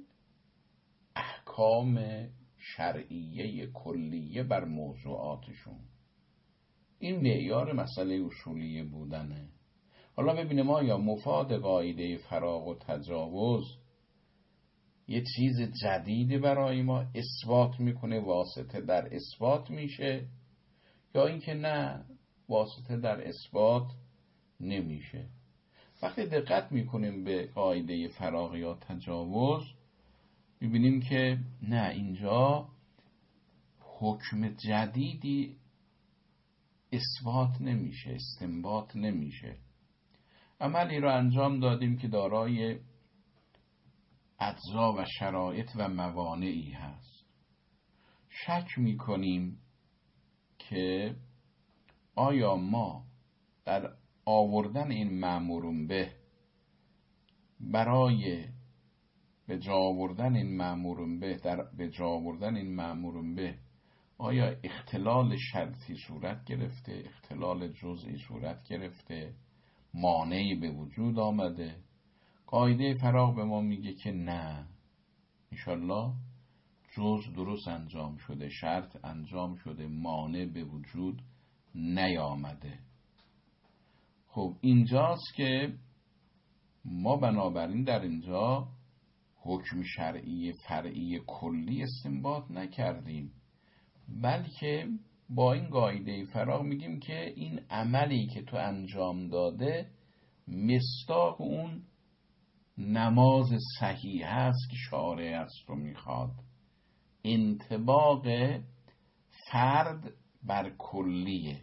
احکام شرعیه کلیه بر موضوعاتشون. این معیار مسئله اصولی بودنه. حالا ببینیم آیا مفاد قاعده فراغ و تجاوز یه چیز جدیدی برای ما اثبات میکنه، واسطه در اثبات میشه، یا اینکه نه واسطه در اثبات نمیشه. وقتی دقت میکنیم به قاعده فراغ یا تجاوز میبینیم که نه، اینجا حکم جدیدی اثبات نمیشه، استنباط نمیشه. عملی رو انجام دادیم که دارای اجزا و شرایط و موانعی هست. شک میکنیم که آیا ما در آوردن این مأمورون به برای به جا آوردن این مأمورون به در به جا آوردن این مأمورون به آیا اختلال شرطی صورت گرفته، اختلال جزئی صورت گرفته، مانعی به وجود آمده؟ قاعده فراغ به ما میگه که نه، انشالله جز درست انجام شده، شرط انجام شده، مانع به وجود نیامده. خب اینجاست که ما بنابراین در اینجا حکم شرعی فرعی کلی استنباط نکردیم، بلکه با این قاعده فراغ میگیم که این عملی که تو انجام داده مصداق اون نماز صحیح هست که شارع است رو میخواد. انطباق فرد بر کلیه،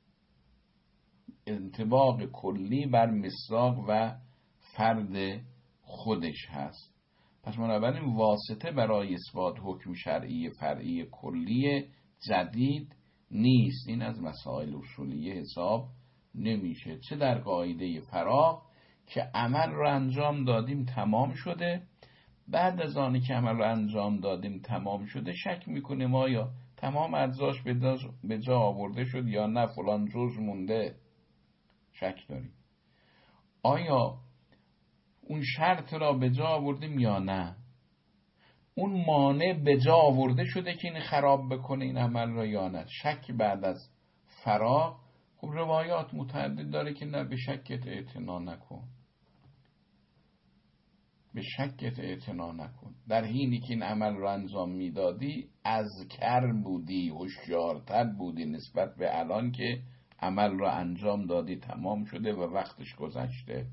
انطباق کلی بر مصداق و فرد خودش هست. پس بنابراین واسطه برای اثبات حکم شرعی فرعی کلی جدید نیست. این از مسائل اصولیه حساب نمیشه. چه در قاعده فراغ که عمل رو انجام دادیم تمام شده، بعد از آنی که عمل رو انجام دادیم تمام شده شک میکنیم آیا تمام اجزاش به جا آورده شد یا نه، فلان جز مونده، شک داریم. آیا اون شرط را به جا آوردیم یا نه، اون مانع به جا آورده شده که این خراب بکنه این عمل را یا نه، شک بعد از فراغ. خب روایات متعدد داره که نه، به شکت اعتنا نکن، به شکت اعتنا نکن. در حینی که این عمل را انجام میدادی اذکر بودی، هوشیارتر بودی نسبت به الان که عمل را انجام دادی تمام شده و وقتش گذشته.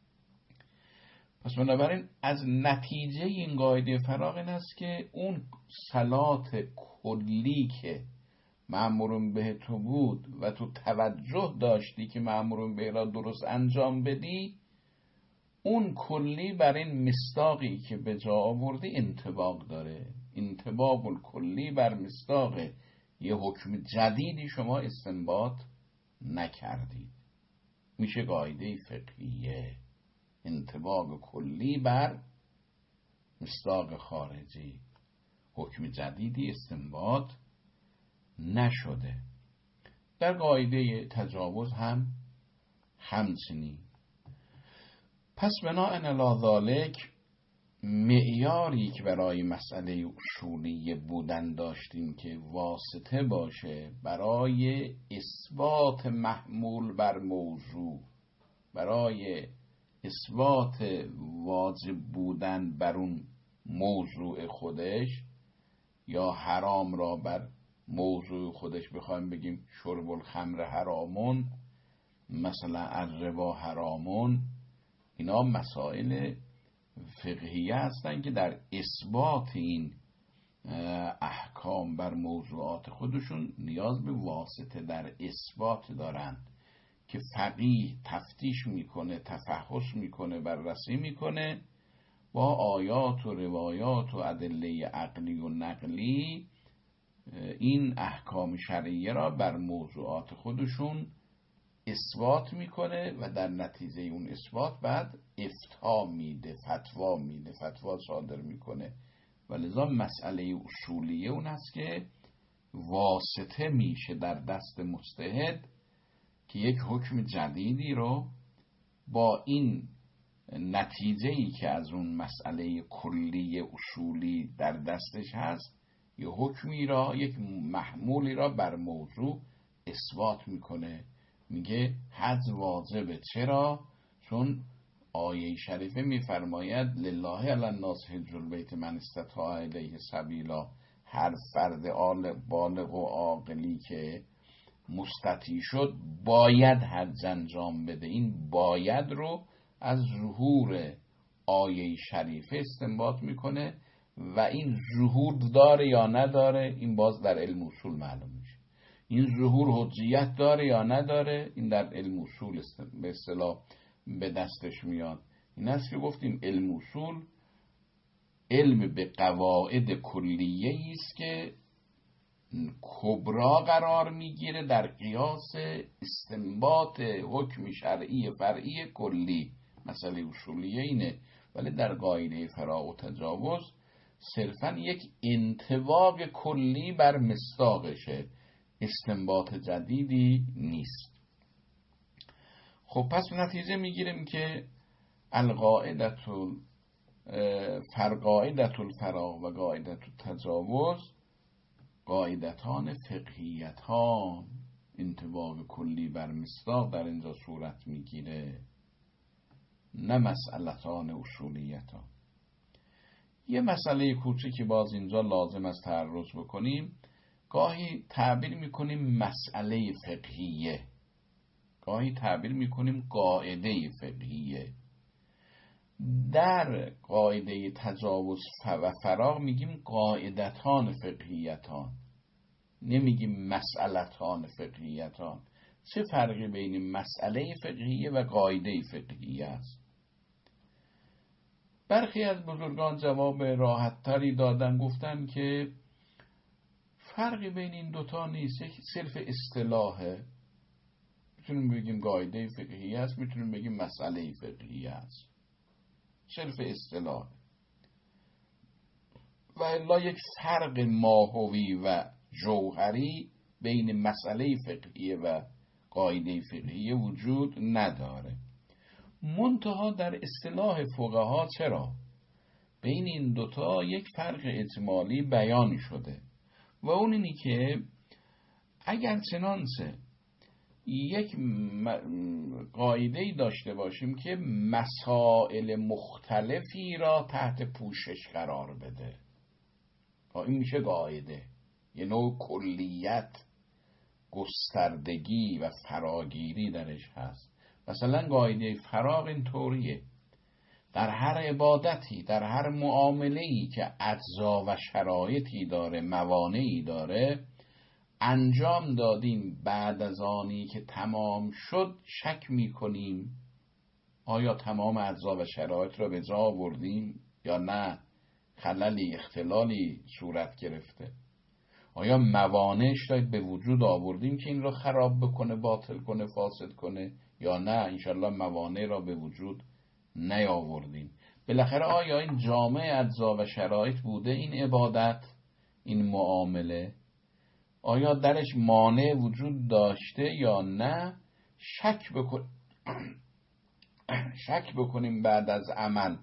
پس بنابراین از نتیجه این قاعده فراغ این است که اون صلات کلی که مأمورون به تو بود و تو توجه داشتی که مأمورون به را درست انجام بدی، اون کلی بر این مصداقی که به جا آوردی انطباق داره. انطباق الکلی بر مصداق یه حکم جدیدی شما استنباط نکردید. میشه قاعده فقهیه، انطباق کلی بر مصداق خارجی، حکم جدیدی استنباط نشده. در قاعده تجاوز هم همچنین. پس بناء علی ذالک معیاری که برای مسئله اصولی بودن داشتیم که واسطه باشه برای اثبات محمول بر موضوع، برای اثبات واجب بودن بر اون موضوع خودش، یا حرام را بر موضوع خودش بخوایم بگیم شرب الخمر حرامون، مثلا الربا حرامون، اینا مسائل فقهیه هستند که در اثبات این احکام بر موضوعات خودشون نیاز به واسطه در اثبات دارند که فقیه تفتیش میکنه، تفحص میکنه، بررسی میکنه، با آیات و روایات و ادله عقلی و نقلی این احکام شرعیه را بر موضوعات خودشون اثبات میکنه و در نتیجه اون اثبات بعد افتها میده، فتوا میده، فتوا صادر میکنه. و لذا مسئله اصولیه اون است که واسطه میشه در دست مجتهد که یک حکم جدیدی رو با این نتیجه‌ای که از اون مسئله کلی اصولی در دستش هست، یک حکمی را، یک محمولی را بر موضوع اثبات میکنه. میگه حج واجبه. چرا؟ چون آیه شریفه میفرماید لله علی الناس حج البیت من استطاع الیه سبیلا. هر فرد بالغ و عاقلی که مستطیع شد باید حج انجام بده. این باید رو از ظهور آیه شریفه استنباط میکنه و این ظهور داره یا نداره این باز در علم اصول معلوم میشه. این ظهور حجیت داره یا نداره این در علم اصول به اصطلاح به دستش میاد. این است که گفتیم علم اصول علم به قواعد کلیه است که کبرا قرار میگیره در قیاس استنباط حکم شرعی فرعی کلی. مسئله اصولیه اینه، ولی در قاعده فراغ و تجاوز صرفا یک انطباق کلی بر مصداقشه، استنباط جدیدی نیست. خب پس نتیجه میگیریم که القاعدت فرقاعدت الفراغ و قاعدت التجاوز قاعدتان فقهیتان، انطباق کلی بر مصداق در اینجا صورت میگیره، نه مسئلتان اصولیتان. یه مسئله کوچیکی باز اینجا لازم است تعرض بکنیم. گاهی تعبیر میکنیم مسئله فقهیه، گاهی تعبیر میکنیم قاعده فقهیه. در قاعده تجاوز و فراغ میگیم قاعدتان فقهیتان، نمیگیم مسئلتان فقهیتان. چه فرقی بین مسئله فقهیه و قاعده فقهیه است؟ برخی از بزرگان جواب راحت تری دادن، گفتن که فرقی بین این دوتا نیست، یک صرف اصطلاحه. میتونیم بگیم قاعده فقهیه است، میتونیم بگیم مسئله فقهیه است، صرف اصطلاح. و الا یک فرق ماهوی و جوهری بین مسئله فقهیه و قاعده فقهیه وجود نداره. منتها در اصطلاح فقها چرا بین این دوتا یک فرق اجمالی بیان شده، و اون اینی که اگر چنانچه یک قاعده‌ای داشته باشیم که مسائل مختلفی را تحت پوشش قرار بده، این میشه قاعده، یه نوع کلیت، گستردگی و فراگیری درش هست. مثلا قاعده فراغ این طوریه، در هر عبادتی، در هر معامله‌ای که اجزا و شرایطی داره، موانعی داره، انجام دادیم، بعد از آنی که تمام شد شک میکنیم آیا تمام اجزا و شرایط را به جا آوردیم یا نه، خللی اختلالی صورت گرفته، آیا موانعش را به وجود آوردیم که این را خراب بکنه، باطل کنه، فاسد کنه، یا نه انشالله موانع را به وجود نیاوردیم. بالاخره آیا این جامع اجزا و شرایط بوده این عبادت، این معامله، آیا درش مانع وجود داشته یا نه؟ شک بکن شک بکنیم بعد از عمل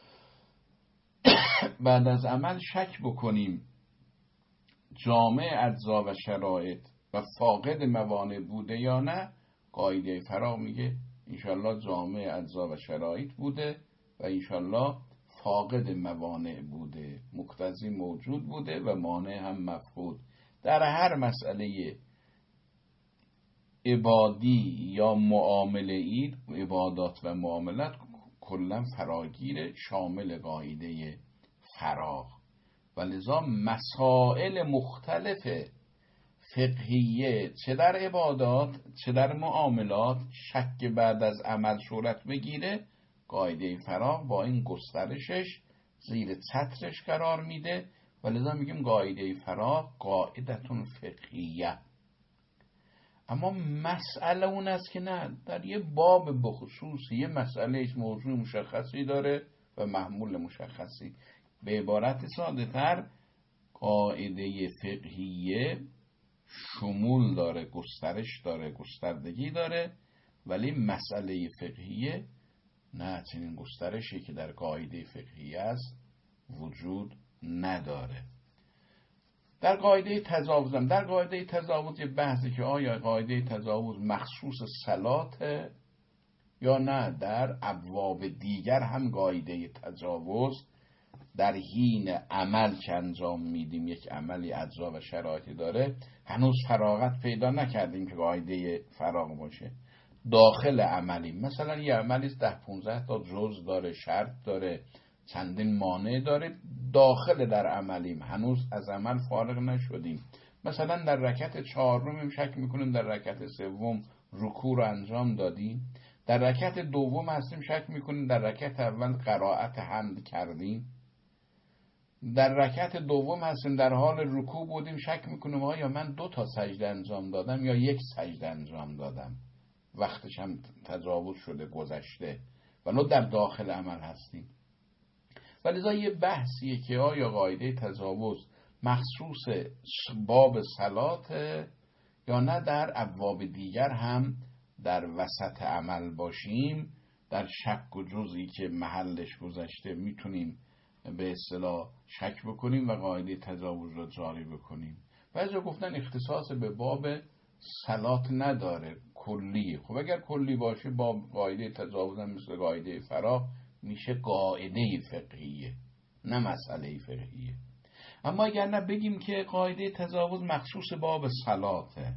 بعد از عمل شک بکنیم جامع اجزا و شرایط و فاقد موانع بوده یا نه. قاعده فراغ میگه انشالله جامع اجزا و شرایط بوده و انشالله فاقد موانع بوده، مقتضی موجود بوده و مانع هم مفقود. در هر مسئله عبادی یا معامله‌ای، عبادات و معاملات کلا فراگیر، شامل قاعده فراغ، و لذا مسائل مختلف فقهیه چه در عبادات چه در معاملات شک بعد از عمل صورت بگیره، قاعده فراغ با این گسترشش زیر چترش قرار میده، و لذا میگیم قاعده فراغ قاعدتون فقهیه. اما مسئله اون است که نه، در یه باب بخصوص یه مسئله موضوع مشخصی داره و محمول مشخصی. به عبارت ساده تر، قاعده فقهیه شمول داره، گسترش داره، گستردگی داره، ولی مسئله فقهیه نه چنین گسترشی که در قاعده فقهیه است وجود نداره. در قاعده تجاوزم، در قاعده تجاوز یه بحثی که آیا قاعده تجاوز مخصوص صلاته یا نه، در ابواب دیگر هم قاعده تجاوز در حین عمل که انجام میدیم، یک عملی اجزا و شرایطی داره، هنوز فراغت پیدا نکردیم که قاعده فراغ باشه. داخل عملی مثلا یه عملی ده پونزده تا جز داره، شرط داره، چندین مانع داره، داخل در عملیم، هنوز از عمل فارغ نشدیم. مثلا در رکعت چهارم شک میکنیم در رکعت سوم رکوع رو انجام دادیم، در رکعت دوم هستیم شک میکنیم در رکعت اول قرائت حمد کردیم. در رکعت دوم هستیم، در حال رکوع بودیم، شک میکنیم آیا من دو تا سجده انجام دادم یا یک سجده انجام دادم، وقتش هم تجاوز شده گذشته، ولو در داخل عمل هستیم. ولذا یه بحثیه که آیا قاعده تجاوز مخصوص باب صلات یا نه در ابواب دیگر هم در وسط عمل باشیم، در شک و جزئی که محلش گذشته میتونیم به اصطلاح شک بکنیم و قاعده تجاوز رو جاری بکنیم. بعضی گفتن اختصاص به باب صلات نداره، کلی. خب اگر کلی باشه باب قاعده تجاوز هم مثل قاعده فراغ میشه قاعده فقهیه نه مسئله فقهیه. اما اگر نه بگیم که قاعده تجاوز مخصوص باب صلاته،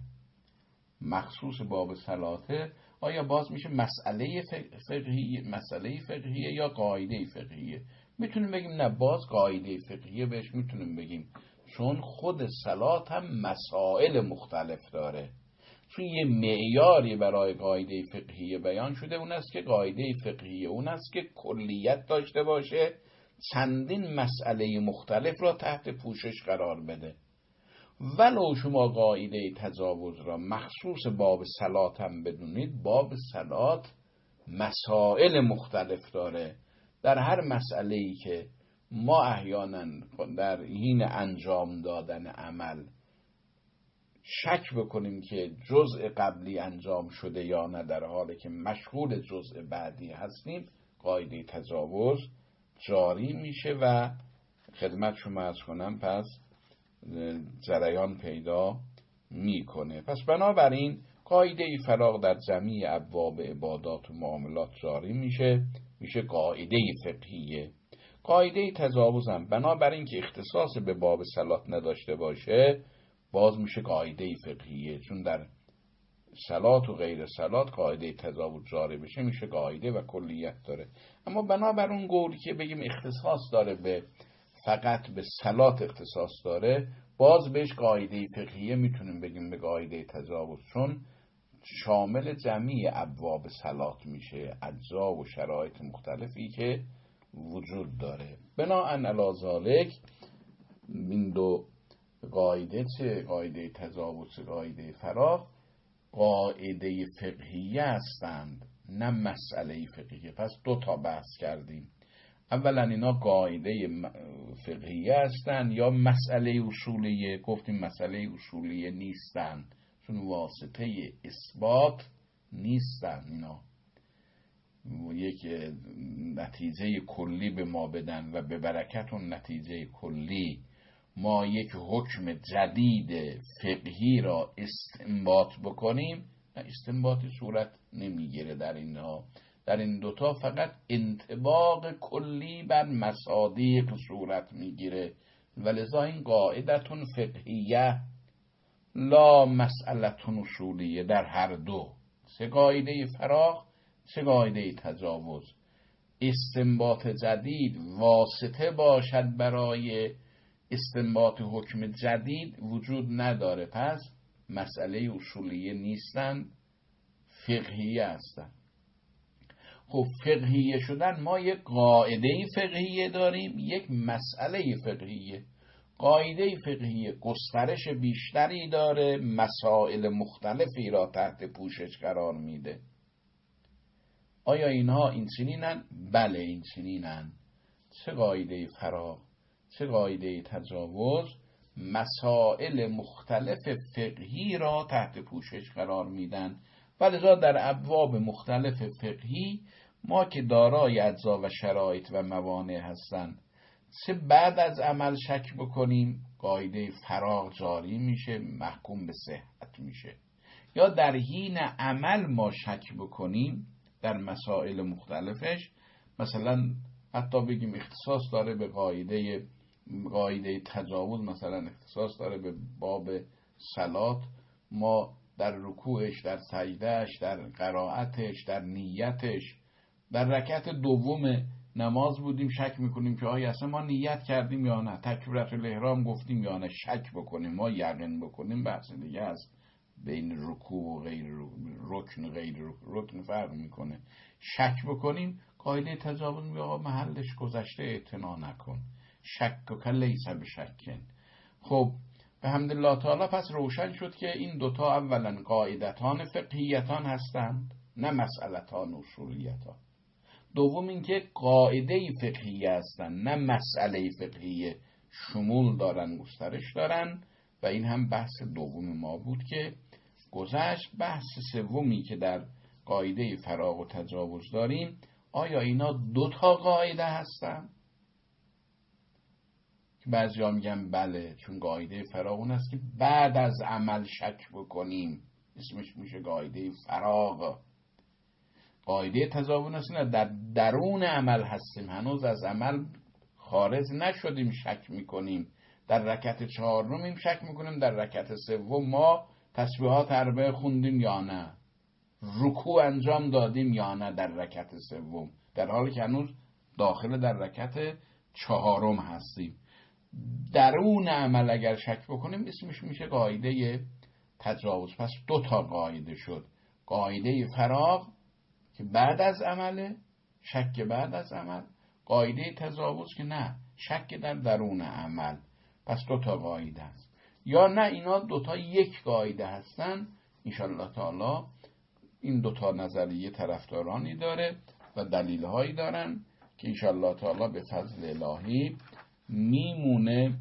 مخصوص باب صلاته، آیا باز میشه مسئله فقهیه مسئله فقهیه یا قاعده فقهیه؟ میتونیم بگیم نه، باز قاعده فقهیه بهش میتونیم بگیم، چون خود صلات هم مسائل مختلف داره. چون یه معیاری برای قاعده فقهیه بیان شده، اون است که قاعده فقهیه اون است که کلیت داشته باشه، چندین مسئله مختلف را تحت پوشش قرار بده. ولو شما قاعده تجاوز را مخصوص باب صلات هم بدونید، باب صلات مسائل مختلف داره. در هر مسئله‌ای که ما احیانا در حین انجام دادن عمل شک بکنیم که جزء قبلی انجام شده یا نه، در حالی که مشغول جزء بعدی هستیم، قاعده تجاوز جاری میشه و خدمت شما عرض کنم پس جریان پیدا میکنه. پس بنابراین قاعده فراغ در جمیع ابواب عبادات و معاملات جاری میشه، میشه قاعده فقهیه. قاعده تجاوز هم بنابراین که اختصاص به باب صلات نداشته باشه، باز میشه قاعده فقهیه. چون در صلات و غیر صلات قاعده تجاوز جاری بشه، میشه قاعده و کلیت داره. اما بنابر اون قولی که بگیم اختصاص داره به فقط به صلات اختصاص داره، باز بهش قاعده فقهیه میتونیم بگیم به قاعده تجاوز، چون شامل جمیع ابواب صلات میشه، اجزا و شرایط مختلفی که وجود داره. بناهن علی ذالک این دو قاعده، چه قاعده تجاوز چه قاعده فراغ، قاعده فقهیه هستند نه مسئله فقهیه. پس دو تا بحث کردیم. اولا اینا قاعده فقهیه هستند یا مسئله اصولیه؟ گفتیم مسئله اصولیه نیستند، چون واسطه اثبات نیستند. اینا یک نتیجه کلی به ما بدن و به برکت اون نتیجه کلی ما یک حکم جدید فقهی را استنباط بکنیم، استنباطی صورت نمیگیره در اینها. در این دوتا فقط انطباق کلی بر مصادیق صورت میگیره. ولذا این قاعدتون فقهیه لا مسئلتون اصولیه در هر دو، چه قاعده فراغ چه قاعده تجاوز. استنباط جدید واسطه باشد برای استنباط حکم جدید وجود نداره، پس مسئله اصولیه نیستن، فقهیه هستن. خب فقهیه شدن، ما یک قاعده فقهیه داریم، یک مسئله فقهیه. قاعده فقهیه گسترش بیشتری داره، مسائل مختلفی را تحت پوشش قرار میده. آیا اینها این چنینن؟ بله این چنینن. چه قاعده فراغ چه قاعده تجاوز مسائل مختلف فقهی را تحت پوشش قرار میدن. ولذا در ابواب مختلف فقهی ما که دارای اجزا و شرایط و موانع هستن، چه بعد از عمل شک بکنیم قاعده فراغ جاری میشه، محکوم به صحت میشه، یا در حین عمل ما شک بکنیم در مسائل مختلفش، مثلا حتی بگیم اختصاص داره به قاعده قاعده تجاوز، مثلا اختصاص داره به باب صلات، ما در رکوعش، در سجدهش، در قرائتش، در نیتش، در رکعت دوم نماز بودیم شک میکنیم که آیا اصلا ما نیت کردیم یا نه، تکبیرت الاحرام گفتیم یا نه، شک بکنیم، ما یقین بکنیم بحث دیگه است. بین رکوع و غیر رکن و غیر رکن فرق میکنه. شک بکنیم قاعده تجاوز میگه آقا محلش گذشته، اعتنا نکن. شک که لیس بشکن. خب به حمدالله تعالی پس روشن شد که این دوتا اولا قاعدتان فقهیتان هستند، نه مسئلتان اصولیتان. دوم اینکه قاعده فقهی هستند، نه مسئله فقهی، شمول دارن، گسترش دارن. و این هم بحث دوم ما بود که گذشت. بحث سومی که در قاعده فراغ و تجاوز داریم، آیا اینا دو تا قاعده هستن؟ که بعضی ها میگن بله، چون قاعده فراغ اون است که بعد از عمل شک بکنیم، اسمش میشه قاعده فراغ. قاعده تجاوز است نه، در درون عمل هستیم، هنوز از عمل خارج نشدیم، شک میکنیم. در رکعت چهارمیم شک میکنیم، در رکعت سوم ما تسبیحات اربعه خوندیم یا نه، رکوع انجام دادیم یا نه در رکعت سوم، در حالی که هنوز داخل در رکعت چهارم هستیم. درون عمل اگر شک بکنیم اسمش میشه قاعده تجاوز. پس دو تا قاعده شد، قاعده فراغ که بعد از عمله، شک بعد از عمل، قاعده تجاوز که نه، شک در درون عمل. پس دو تا قاعده است. یا نه اینا دو تا یک قاعده هستن. انشالله تعالی این دو تا نظریه طرفدارانی داره و دلیل‌هایی دارن که انشالله تعالی به فضل الهی میمونه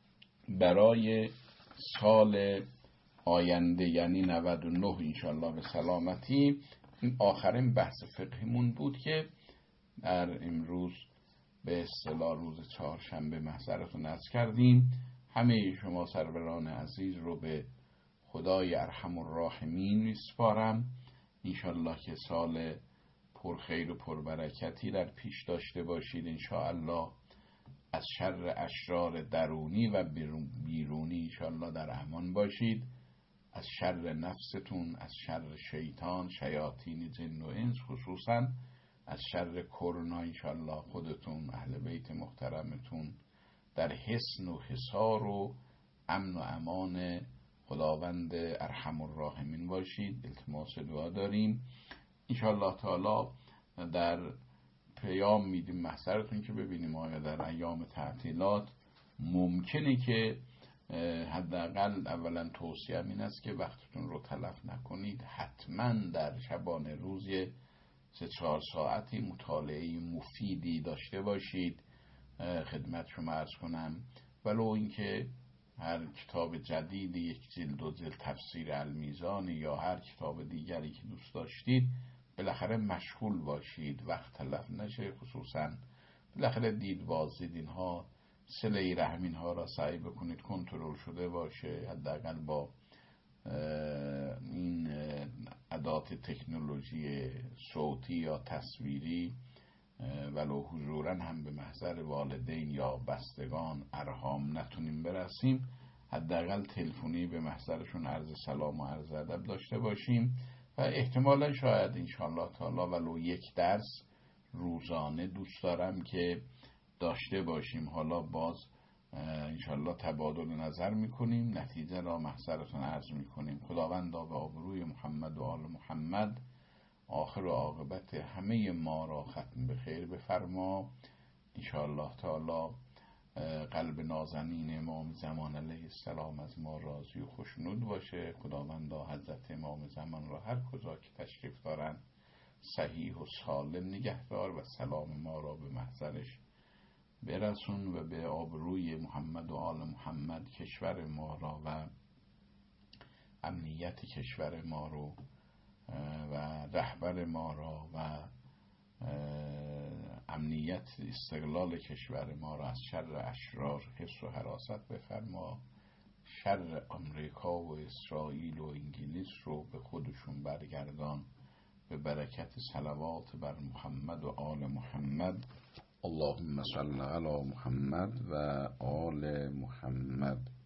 برای سال آینده، یعنی نود و نه انشالله به سلامتی. این آخرین بحث فقهیمون بود که در امروز به اصطلاح روز چهارشنبه محضرتون عرض کردیم. همه شما سروران عزیز رو به خدای ارحم الراحمین میسپارم. انشالله که سال پرخیر و پربرکتی در پیش داشته باشید. انشاءالله از شر اشرار درونی و بیرونی انشاءالله در امان باشید. از شر نفستون، از شر شیطان، شیاطین جن و انس، خصوصا از شر کرونا انشاءالله خودتون، اهل بیت محترمتون در حصن و حصار و امن و امان خداوند ارحم الراحمین باشید. التماس دعا داریم انشاءالله تعالی. در پیام میدیم محضرتون که ببینیم آیا در ایام تعطیلات ممکنه که حداقل اولا توصیه این است که وقتتون رو تلف نکنید، حتما در شبانه روز سه چهار ساعتی مطالعه مفیدی داشته باشید. خدمت شما عرض کنم ولو اینکه هر کتاب جدید، یک جلد و جلد تفسیر المیزان یا هر کتاب دیگری که دوست داشتید، بالاخره مشغول باشید، وقت تلف نشه. خصوصا بالاخره دید بازدید اینها، صله رحم اینها را سعی بکنید کنترل شده باشه، حداقل با این ادات تکنولوژی صوتی یا تصویری، ولو حضوراً هم به محضر والدین یا بستگان ارحام نتونیم برسیم، حداقل تلفنی به محضرشون عرض سلام و عرض ادب داشته باشیم. و احتمالا شاید انشاءالله تعالی ولو یک درس روزانه دوست دارم که داشته باشیم. حالا باز انشاءالله تبادل نظر میکنیم، نتیجه را محضرتون عرض میکنیم. خداوندا به آبروی محمد و آل محمد آخر و عاقبت همه ما را ختم به خیر بفرما. انشاءالله تعالی قلب نازنین امام زمان علیه السلام از ما راضی و خوشنود باشه. خداوندا حضرت امام زمان را هر کجا که تشریف دارن صحیح و سالم نگهدار و سلام ما را به محضرش برسون و به آبروی محمد و آل محمد کشور ما را و امنیت کشور ما رو و رهبر ما را و امنیت استقلال کشور ما را از شر اشرار حفظ و حراست بفرما. شر آمریکا و اسرائیل و انگلیس رو به خودشون برگردان به برکت صلوات بر محمد و آل محمد. اللهم صل علی محمد و آل محمد.